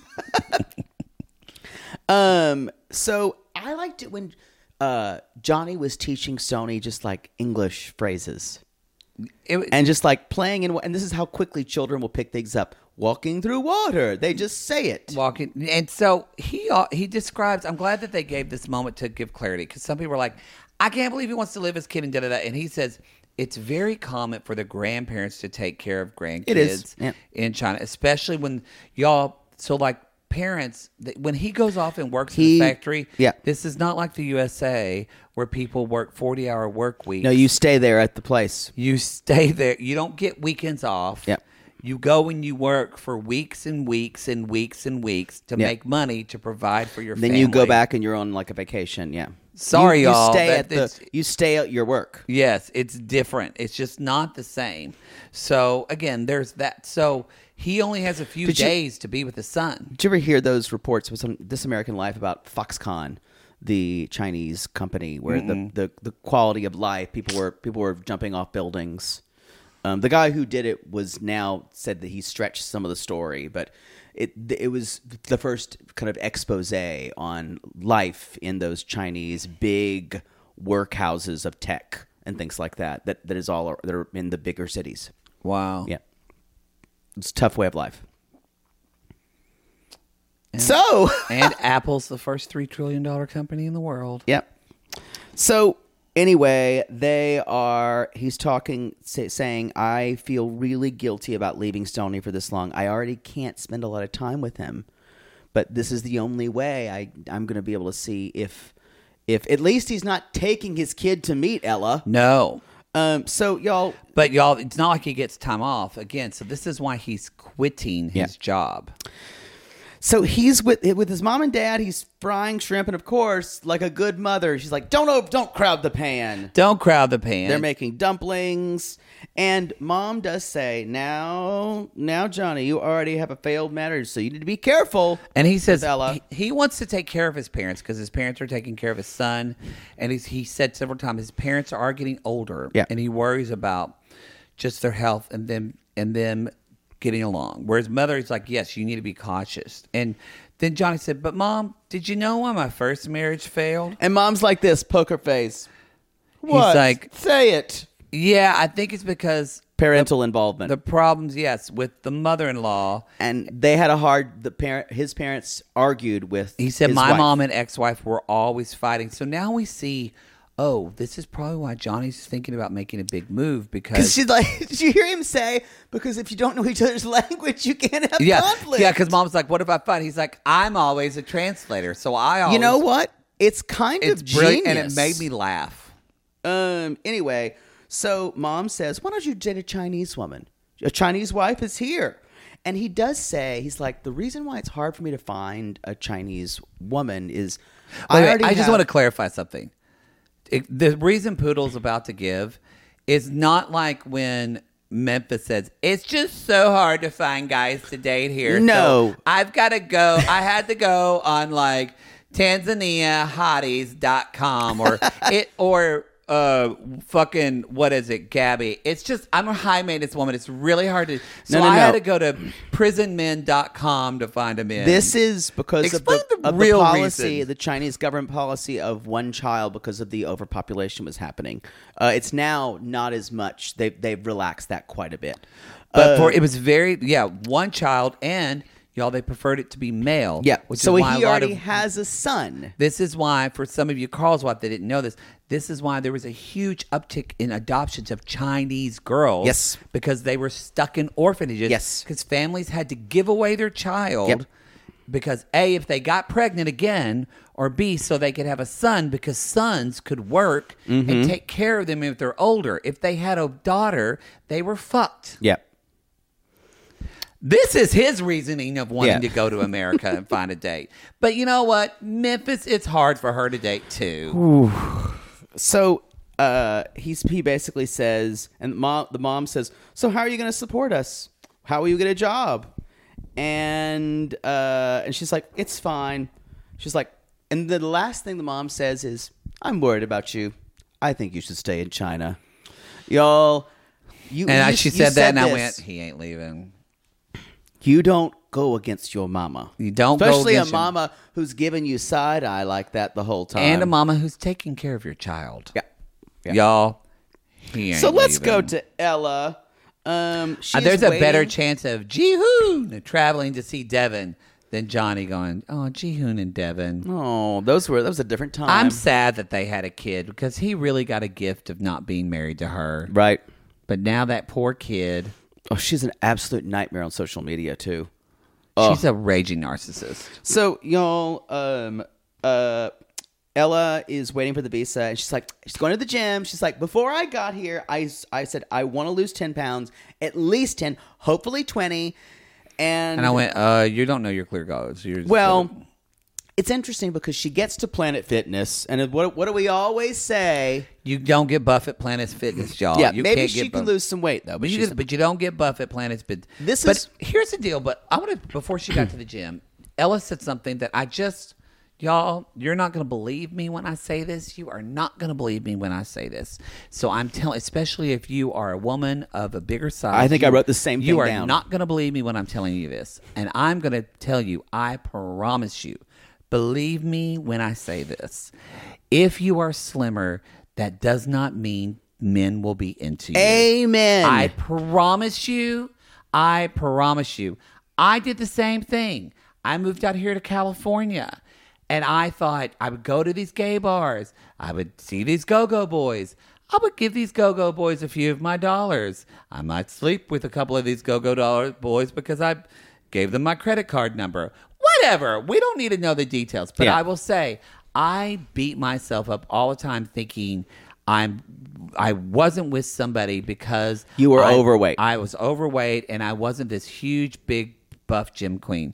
So I liked it when Johnny was teaching Stoney just like English phrases. And just like playing in, and this is how quickly children will pick things up. Walking through water. They just say it. Walking. And so he describes, I'm glad that they gave this moment to give clarity, because some people are like, I can't believe he wants to live his kid and da-da-da. And he says, it's very common for the grandparents to take care of grandkids in China, especially when parents, when he goes off and works in the factory, this is not like the USA where people work 40-hour work weeks. No, you stay there at the place. You stay there. You don't get weekends off. Yep. You go and you work for weeks and weeks and weeks and weeks to make money to provide for your family. Then you go back and you're on like a vacation. Yeah. Sorry, y'all. You stay at your work. Yes, it's different. It's just not the same. So again, there's that. So he only has a few days to be with his son. Did you ever hear those reports with This American Life about Foxconn, the Chinese company, where the quality of life, people were jumping off buildings? The guy who did it said that he stretched some of the story, but it was the first kind of expose on life in those Chinese big workhouses of tech and things like that are in the bigger cities. Wow. Yeah. It's a tough way of life. And Apple's the first $3 trillion company in the world. Yep. So anyway, he's talking, saying, I feel really guilty about leaving Stoney for this long. I already can't spend a lot of time with him, but this is the only way I'm going to be able to see if at least he's not taking his kid to meet Ella. No. So y'all, it's not like he gets time off again. So this is why he's quitting his job. So he's with his mom and dad. He's frying shrimp, and of course, like a good mother, she's like, "Don't crowd the pan." Don't crowd the pan. They're making dumplings, and mom does say, "Now, Johnny, you already have a failed marriage, so you need to be careful." And he says with Ella. he wants to take care of his parents because his parents are taking care of his son, and he said several times his parents are getting older, Yeah. and he worries about just their health and them getting along. Whereas mother is like, yes, you need to be cautious. And then Johnny said, but Mom, did you know why my first marriage failed? And mom's like this, poker face. What? He's like, say it. yeah, I think it's because Parental involvement. the problems, yes, with the mother-in-law. And they had his parents argued with He said his my wife. mom and ex-wife were always fighting. So now we see, oh, this is probably why Johnny's thinking about making a big move Because because she's like, did you hear him say, because if you don't know each other's language, you can't have yeah, conflict. yeah, because mom's like, what if I fight? He's like, I'm always a translator, so I always. You know what? It's kind It's of brilliant, genius. and it made me laugh. Anyway, so mom says, why don't you date a Chinese woman? A Chinese wife is here. And he does say, he's like, the reason why it's hard for me to find a Chinese woman is I just want to clarify something. The reason Poodle's about to give is not like when Memphis says, it's just so hard to find guys to date here. No. So I've got to go. I had to go on like TanzaniaHotties.com or fucking, what is it, Gabby? It's just, I'm a high maintenance woman. It's really hard to, so I had to go to prisonmen.com to find a man. This is because Explain of the real policy, reason. the Chinese government policy of one child because of the overpopulation was happening. It's now not as much. They've relaxed that quite a bit. But it was one child, and y'all, they preferred it to be male. Yeah, which so is why he a lot already of, has a son. This is why, for some of you Carl's wife, they didn't know this. This is why there was a huge uptick in adoptions of Chinese girls. Yes. Because they were stuck in orphanages. Yes. Because families had to give away their child. Yep. Because A, if they got pregnant again, or B, so they could have a son, because sons could work Mm-hmm. and take care of them if they're older. If they had a daughter, they were fucked. Yeah. This is his reasoning of wanting Yeah. to go to America and find a date. But you know what? Memphis, it's hard for her to date too. So he basically says, and the mom says, so how are you going to support us? How will you get a job? And she's like, it's fine. She's like, and the last thing the mom says is, I'm worried about you. I think you should stay in China. Y'all, She you said that, and I this. went, he ain't leaving. You don't go against your mama. You don't go Especially against a mama who's giving you side eye like that the whole time. And a mama who's taking care of your child. Yeah. Yeah. Y'all, he ain't So let's go leaving. to Ella. There's a better chance of Jihoon traveling to see Devin than Johnny going, oh, Jihoon and Devin. Oh, that was a different time. I'm sad that they had a kid because he really got a gift of not being married to her. Right. But now that poor kid, Oh, she's an absolute nightmare on social media too. she's a raging narcissist. So y'all, Ella is waiting for the visa, and she's going to the gym. She's like, before I got here, I said I want to lose 10 pounds, at least 10, hopefully 20. And And I went, you don't know your clear goals. You're just well, it's interesting because she gets to Planet Fitness, and what do we always say? you don't get buff at Planet Fitness, y'all. Yeah, you maybe can't she get could buff. lose some weight though. But she's- you don't get buff at Planet Fitness. But here's the deal. But I want to, before she got to the gym, Ella said something that y'all, you're not going to believe me when I say this. You are not going to believe me when I say this. So I'm telling, especially if you are a woman of a bigger size. I think I wrote the same You thing are down. not going to believe me when I'm telling you this. And I'm going to tell you, I promise you, believe me when I say this. If you are slimmer, that does not mean men will be into you. Amen. I promise you. I did the same thing. I moved out here to California, and I thought I would go to these gay bars. I would see these go-go boys. I would give these go-go boys a few of my dollars. I might sleep with a couple of these go-go boys because I gave them my credit card number. Whatever. We don't need to know the details. But Yeah. I will say, I beat myself up all the time thinking I wasn't with somebody because You were overweight. I was overweight, and I wasn't this huge, big, buff gym queen.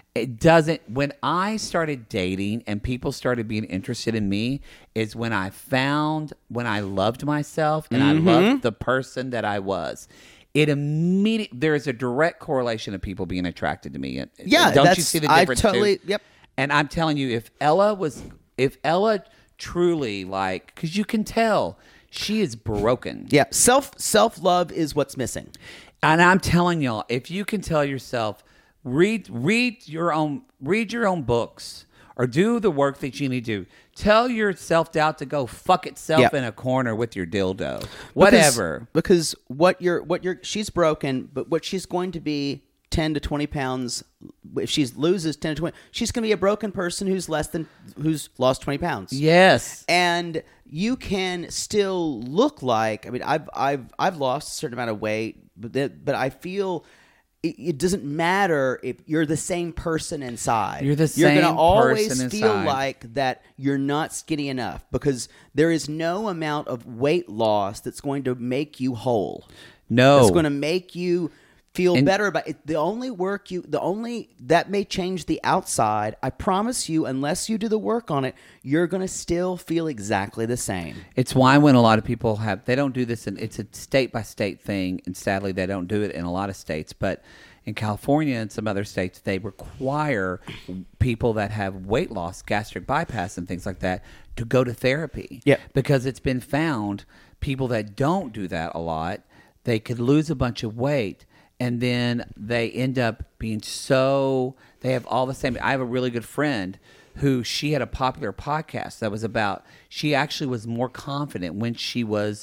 It doesn't. When I started dating and people started being interested in me, is when I loved myself and I loved the person that I was. There is a direct correlation of people being attracted to me. Yeah, don't you see the difference? Yep. And I'm telling you, if Ella truly because you can tell she is broken. Yeah, self love is what's missing. And I'm telling y'all, if you can tell yourself, read your own books or do the work that you need to do. Tell your self-doubt to go fuck itself in a corner with your dildo. Whatever. Because she's broken, but what she's going to be 10 to 20 pounds, if she loses 10 to 20, she's going to be a broken person who's lost 20 pounds. Yes. And you can still look like, I mean, I've lost a certain amount of weight, but I feel it doesn't matter if you're the same person inside. You're the same You're going to always person feel inside. like that you're not skinny enough because there is no amount of weight loss that's going to make you whole. No. It's going to make you feel better about it. That may change the outside. I promise you, unless you do the work on it, you're going to still feel exactly the same. It's why when a lot of people they don't do this, and it's a state by state thing, and sadly they don't do it in a lot of states, but in California and some other states, they require people that have weight loss, gastric bypass and things like that to go to therapy. Yeah. Because it's been found people that don't do that a lot, they could lose a bunch of weight. And then they end up being they have all the same. I have a really good friend who she had a popular podcast that was about, she actually was more confident when she was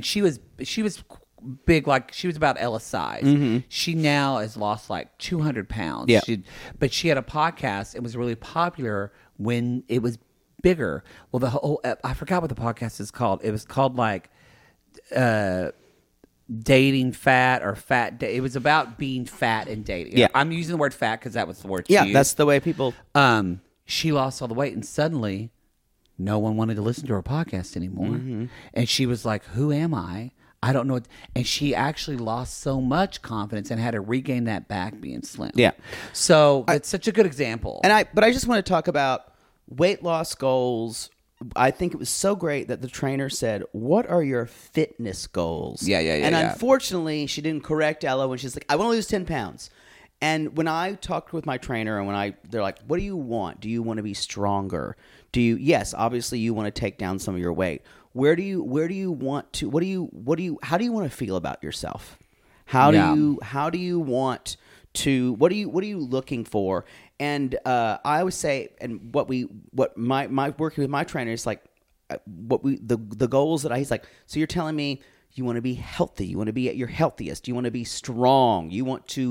big, like she was about Ella's size. Mm-hmm. She now has lost like 200 pounds. Yeah. But she had a podcast. It was really popular when it was bigger. Well, I forgot what the podcast is called. It was called like, dating fat or fat. It was about being fat and dating. Yeah. I'm using the word fat because that was the word she used. That's the way people. She lost all the weight and suddenly no one wanted to listen to her podcast anymore. Mm-hmm. And she was like, who am I? I don't know what. And she actually lost so much confidence and had to regain that back being slim. Yeah. So it's such a good example. But I just want to talk about weight loss goals. I think it was so great that the trainer said, what are your fitness goals? Yeah. And unfortunately, she didn't correct Ella when she's like, I want to lose 10 pounds. And when I talked with my trainer and they're like, what do you want? Do you want to be stronger? Yes, obviously you want to take down some of your weight. Where do you want to, how do you want to feel about yourself? How do you want to, what are you looking for? And I always say, and what my working with my trainer is like, the goals that he's like, so you're telling me you want to be healthy, you want to be at your healthiest, you want to be strong, you want to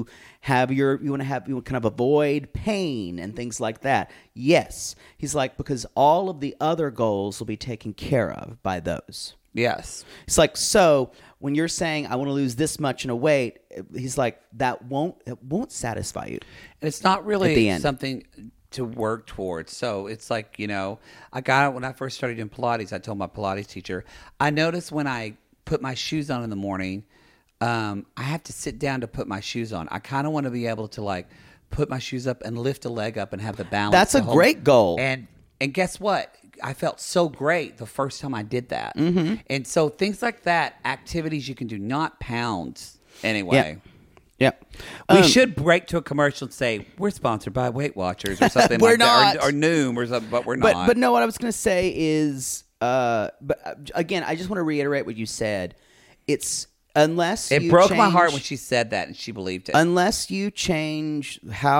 kind of avoid pain and things like that. Yes, he's like, because all of the other goals will be taken care of by those. Yes. It's like, so when you're saying I want to lose this much in a weight, he's like, it won't satisfy you. And it's not really at the end. Something to work towards. So it's like, when I first started doing Pilates, I told my Pilates teacher, I noticed when I put my shoes on in the morning, I have to sit down to put my shoes on. I kind of want to be able to like put my shoes up and lift a leg up and have the balance. That's a great goal. And guess what? I felt so great the first time I did that. Mm-hmm. And so things like that, activities you can do, not pounds anyway. Yeah. We should break to a commercial and say, we're sponsored by Weight Watchers or something We're like that. not. Or Noom or something, but we're not. But no, what I was going to say is, but again, I just want to reiterate what you said. It's unless it broke my heart when she said that and she believed it. Unless you change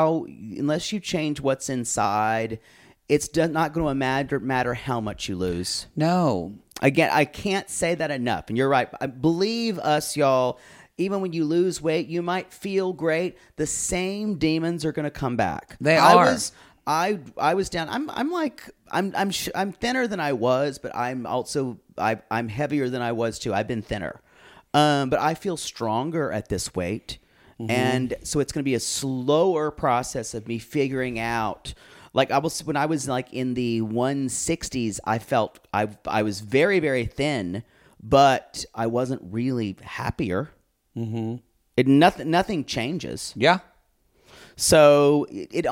what's inside, it's not going to matter how much you lose. No. Again, I can't say that enough. And you're right. I believe us, y'all. Even when you lose weight, you might feel great. The same demons are going to come back. They are. I was down. I'm thinner than I was, but I'm also I'm heavier than I was too. I've been thinner, but I feel stronger at this weight, and so it's going to be a slower process of me figuring out. Like when I was like in the 160s, I felt I was very, very thin, but I wasn't really happier. Mm-hmm. Nothing changes. Yeah. So it's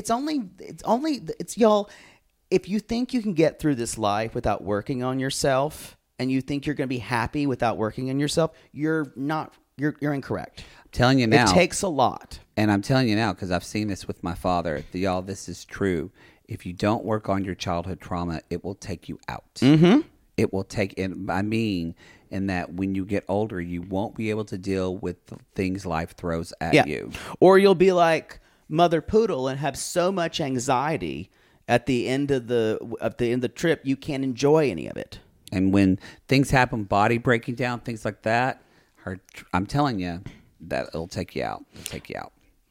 y'all. If you think you can get through this life without working on yourself, and you think you're going to be happy without working on yourself, you're not. You're incorrect. I'm telling you now. It takes a lot. And I'm telling you now, because I've seen this with my father. Y'all, this is true. If you don't work on your childhood trauma, it will take you out. Mm-hmm. It will take, and I mean, in that when you get older, you won't be able to deal with the things life throws at you. Or you'll be like Mother Poodle and have so much anxiety at the end of the trip, you can't enjoy any of it. And when things happen, body breaking down, things like that, I'm telling you that it'll take you out. It'll take you out.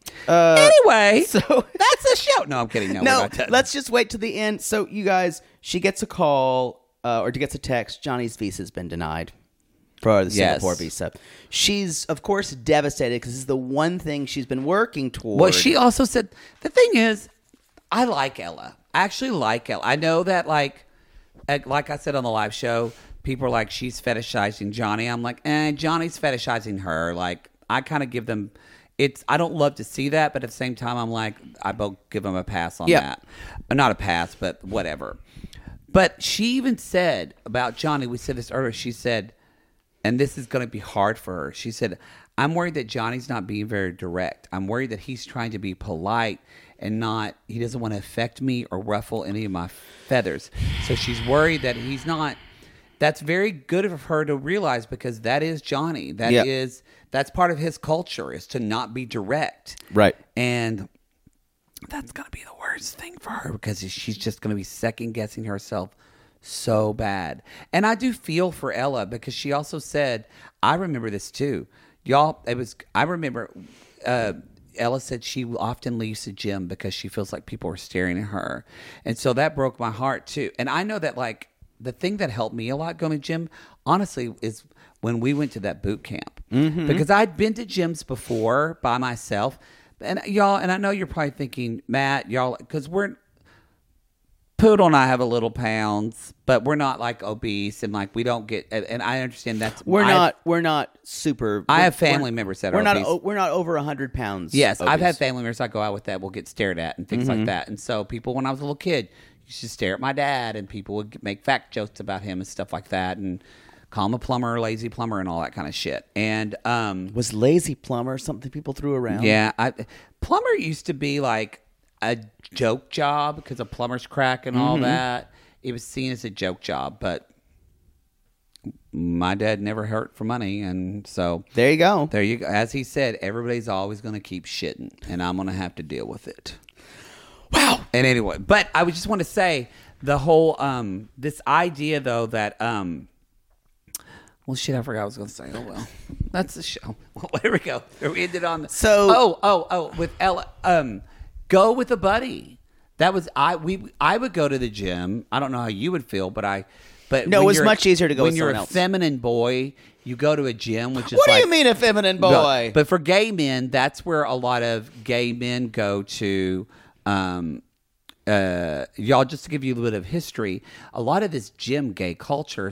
Anyway, so that's the show. No, I'm kidding. No, let's just wait to the end. So you guys, she gets a call or gets a text. Johnny's visa's been denied for the Singapore visa. She's, of course, devastated because this is the one thing she's been working toward. Well, she also said, the thing is, I like Ella. I actually like Ella. I know that, like I said on the live show, people are like, she's fetishizing Johnny. I'm like, Johnny's fetishizing her. Like, I kind of give them... I don't love to see that, but at the same time, I'm like, I both give them a pass on that. Not a pass, but whatever. But she even said about Johnny, we said this earlier, she said, and this is going to be hard for her. She said, I'm worried that Johnny's not being very direct. I'm worried that he's trying to be polite and he doesn't want to affect me or ruffle any of my feathers. So she's worried that he's not. That's very good of her to realize because that is Johnny. That's part of his culture is to not be direct. Right. And that's going to be the worst thing for her because she's just going to be second guessing herself so bad. And I do feel for Ella because she also said, I remember this too. Y'all, I remember Ella said she often leaves the gym because she feels like people are staring at her. And so that broke my heart too. And I know that like, the thing that helped me a lot going to gym, honestly, is when we went to that boot camp. Mm-hmm. Because I'd been to gyms before by myself. And y'all, and I know you're probably thinking, Matt, y'all, because Poodle and I have a little pounds, but we're not like obese and like we don't get, and I understand that's. We're not super. I have family members that are obese. We're not over 100 pounds. Yes, obese. I've had family members I go out with that will get stared at and things like that. And so people, when I was a little kid, used to stare at my dad, and people would make fact jokes about him and stuff like that, and call him a plumber, lazy plumber, and all that kind of shit. And was lazy plumber something people threw around? Yeah, plumber used to be like a joke job because of plumber's crack and all that. It was seen as a joke job, but my dad never hurt for money, and so there you go. There you go. As he said, everybody's always going to keep shitting, and I'm going to have to deal with it. Wow. And anyway, but I would just want to say the whole this idea though that well shit, I forgot what I was going to say. Oh well, that's the show. Well, there we go. We ended on the with Ella. Go with a buddy. That was I would go to the gym. I don't know how you would feel, but no, it was much easier to go when with you're someone a else. Feminine boy. You go to a gym, which is what do you mean a feminine boy? But for gay men, that's where a lot of gay men go to. Y'all, just to give you a little bit of history, a lot of this gym gay culture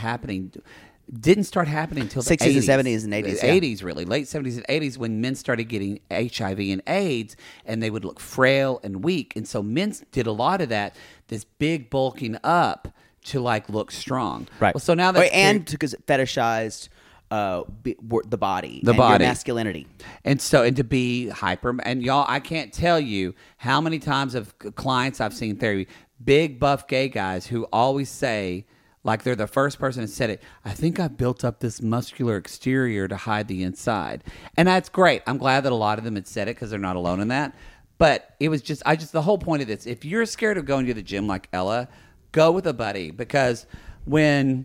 didn't start happening until the 60s 80s. and 70s and 80s. 80s, really. Late 70s and 80s when men started getting HIV and AIDS, and they would look frail and weak. And so men did a lot of that, this big bulking up to like look strong. Right. Well, so now that and because it fetishized the body, your masculinity, and to be hyper. And y'all, I can't tell you how many times of clients I've seen therapy, big buff gay guys who always say, like they're the first person that said it, I think I've built up this muscular exterior to hide the inside, and that's great. I'm glad that a lot of them had said it because they're not alone in that. But it was just the whole point of this. If you're scared of going to the gym like Ella, go with a buddy, because when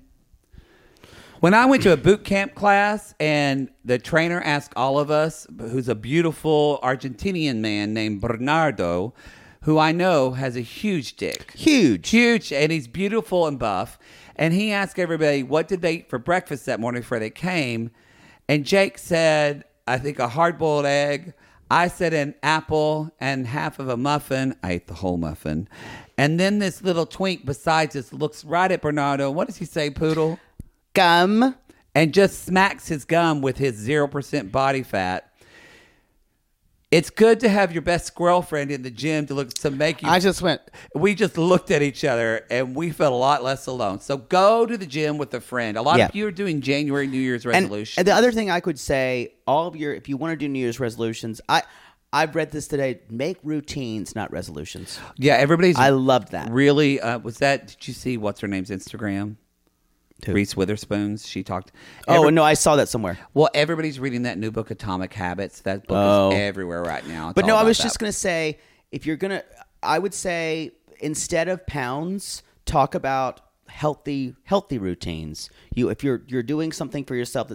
I went to a boot camp class and the trainer asked all of us, who's a beautiful Argentinian man named Bernardo, who I know has a huge dick. Huge, and he's beautiful and buff. And he asked everybody, what did they eat for breakfast that morning before they came? And Jake said, I think a hard-boiled egg. I said an apple and half of a muffin. I ate the whole muffin. And then this little twink besides us looks right at Bernardo. What does he say, Poodle? Gum. And just smacks his gum with his 0% body fat. It's good to have your best girlfriend in the gym to make you. We just looked at each other and we felt a lot less alone. So go to the gym with a friend. A lot of you are doing January New Year's resolutions. And the other thing I could say, if you want to do New Year's resolutions, I've read this today. Make routines, not resolutions. Yeah, I loved that. Really, did you see what's her name's Instagram? Reese Witherspoon's. She talked. No, I saw that somewhere. Well, everybody's reading that new book, Atomic Habits. That book is everywhere right now. But no, I was just going to say, I would say instead of pounds, talk about healthy routines. If you're doing something for yourself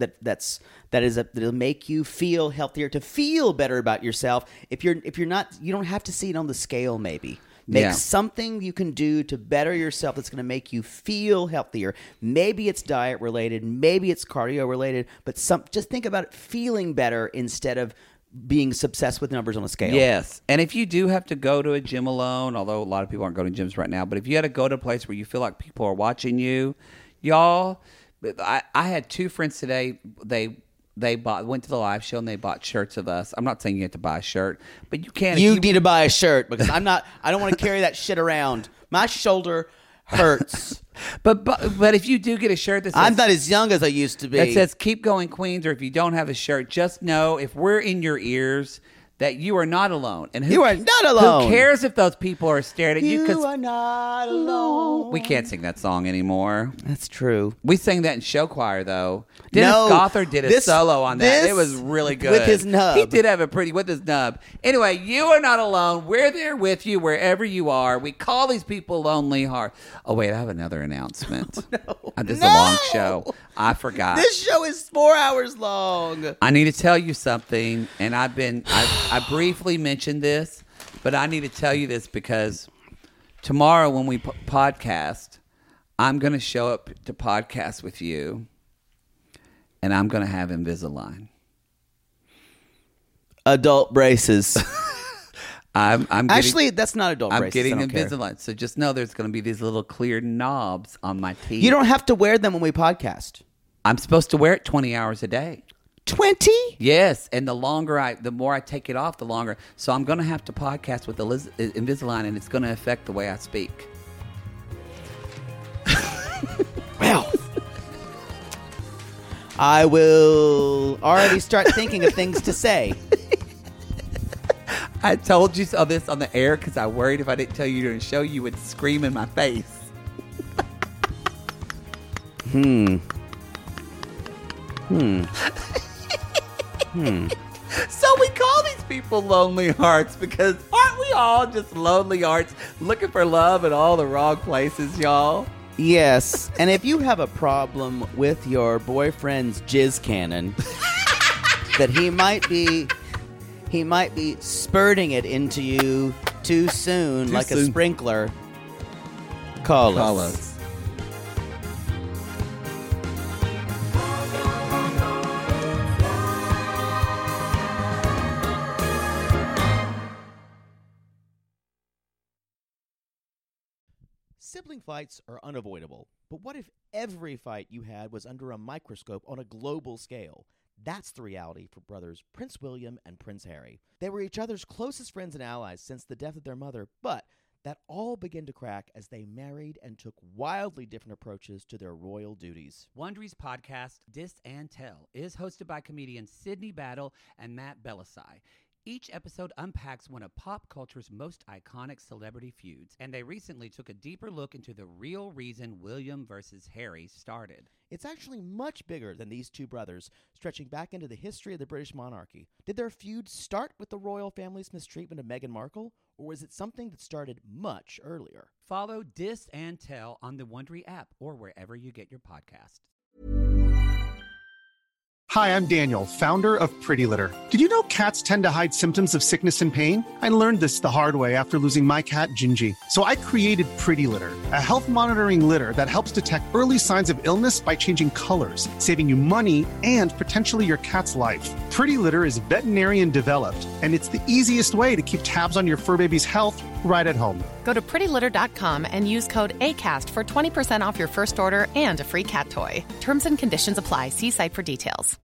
that'll make you feel healthier, to feel better about yourself. If you're not, you don't have to see it on the scale. Maybe. Make something you can do to better yourself that's going to make you feel healthier. Maybe it's diet related, maybe it's cardio related, but just think about it feeling better instead of being obsessed with numbers on a scale. Yes. And if you do have to go to a gym alone, although a lot of people aren't going to gyms right now, but if you had to go to a place where you feel like people are watching you, y'all, I had two friends today, they went to the live show and they bought shirts of us. I'm not saying you have to buy a shirt, but you can. You need to buy a shirt because I don't want to carry that shit around. My shoulder hurts. But if you do get a shirt that says, I'm not as young as I used to be. That says "Keep Going Queens," or if you don't have a shirt, just know if we're in your ears that you are not alone. And you are not alone. Who cares if those people are staring at you? You are not alone. We can't sing that song anymore. That's true. We sang that in show choir, though. Dennis Gothard did a solo on that. It was really good. With his nub. He did have with his nub. Anyway, you are not alone. We're there with you wherever you are. We call these people Lonely Heart. Oh, wait, I have another announcement. This is a long show. I forgot. This show is 4 hours long. I need to tell you something, and I briefly mentioned this, but I need to tell you this because tomorrow when we podcast, I'm going to show up to podcast with you, and I'm going to have Invisalign. Adult braces. Actually, that's not adult braces. I'm getting Invisalign. So just know there's going to be these little clear knobs on my teeth. You don't have to wear them when we podcast. I'm supposed to wear it 20 hours a day. 20? Yes, and the more I take it off, the longer. So I'm going to have to podcast with Invisalign, and it's going to affect the way I speak. Well, I will already start thinking of things to say. I told you this on the air because I worried if I didn't tell you during the show, you would scream in my face. So we call these people Lonely Hearts because aren't we all just lonely hearts looking for love in all the wrong places, y'all? Yes, and if you have a problem with your boyfriend's jizz cannon, that he might be spurting it into you too soon, a sprinkler, call us. Sibling fights are unavoidable, but what if every fight you had was under a microscope on a global scale? That's the reality for brothers Prince William and Prince Harry. They were each other's closest friends and allies since the death of their mother, but that all began to crack as they married and took wildly different approaches to their royal duties. Wondery's podcast, Dis and Tell, is hosted by comedians Sydney Battle and Matt Belisai. Each episode unpacks one of pop culture's most iconic celebrity feuds, and they recently took a deeper look into the real reason William versus Harry started. It's actually much bigger than these two brothers, stretching back into the history of the British monarchy. Did their feud start with the royal family's mistreatment of Meghan Markle, or was it something that started much earlier? Follow Dis and Tell on the Wondery app or wherever you get your podcasts. Hi, I'm Daniel, founder of Pretty Litter. Did you know cats tend to hide symptoms of sickness and pain? I learned this the hard way after losing my cat, Gingy. So I created Pretty Litter, a health monitoring litter that helps detect early signs of illness by changing colors, saving you money and potentially your cat's life. Pretty Litter is veterinarian developed, and it's the easiest way to keep tabs on your fur baby's health right at home. Go to prettylitter.com and use code ACAST for 20% off your first order and a free cat toy. Terms and conditions apply. See site for details.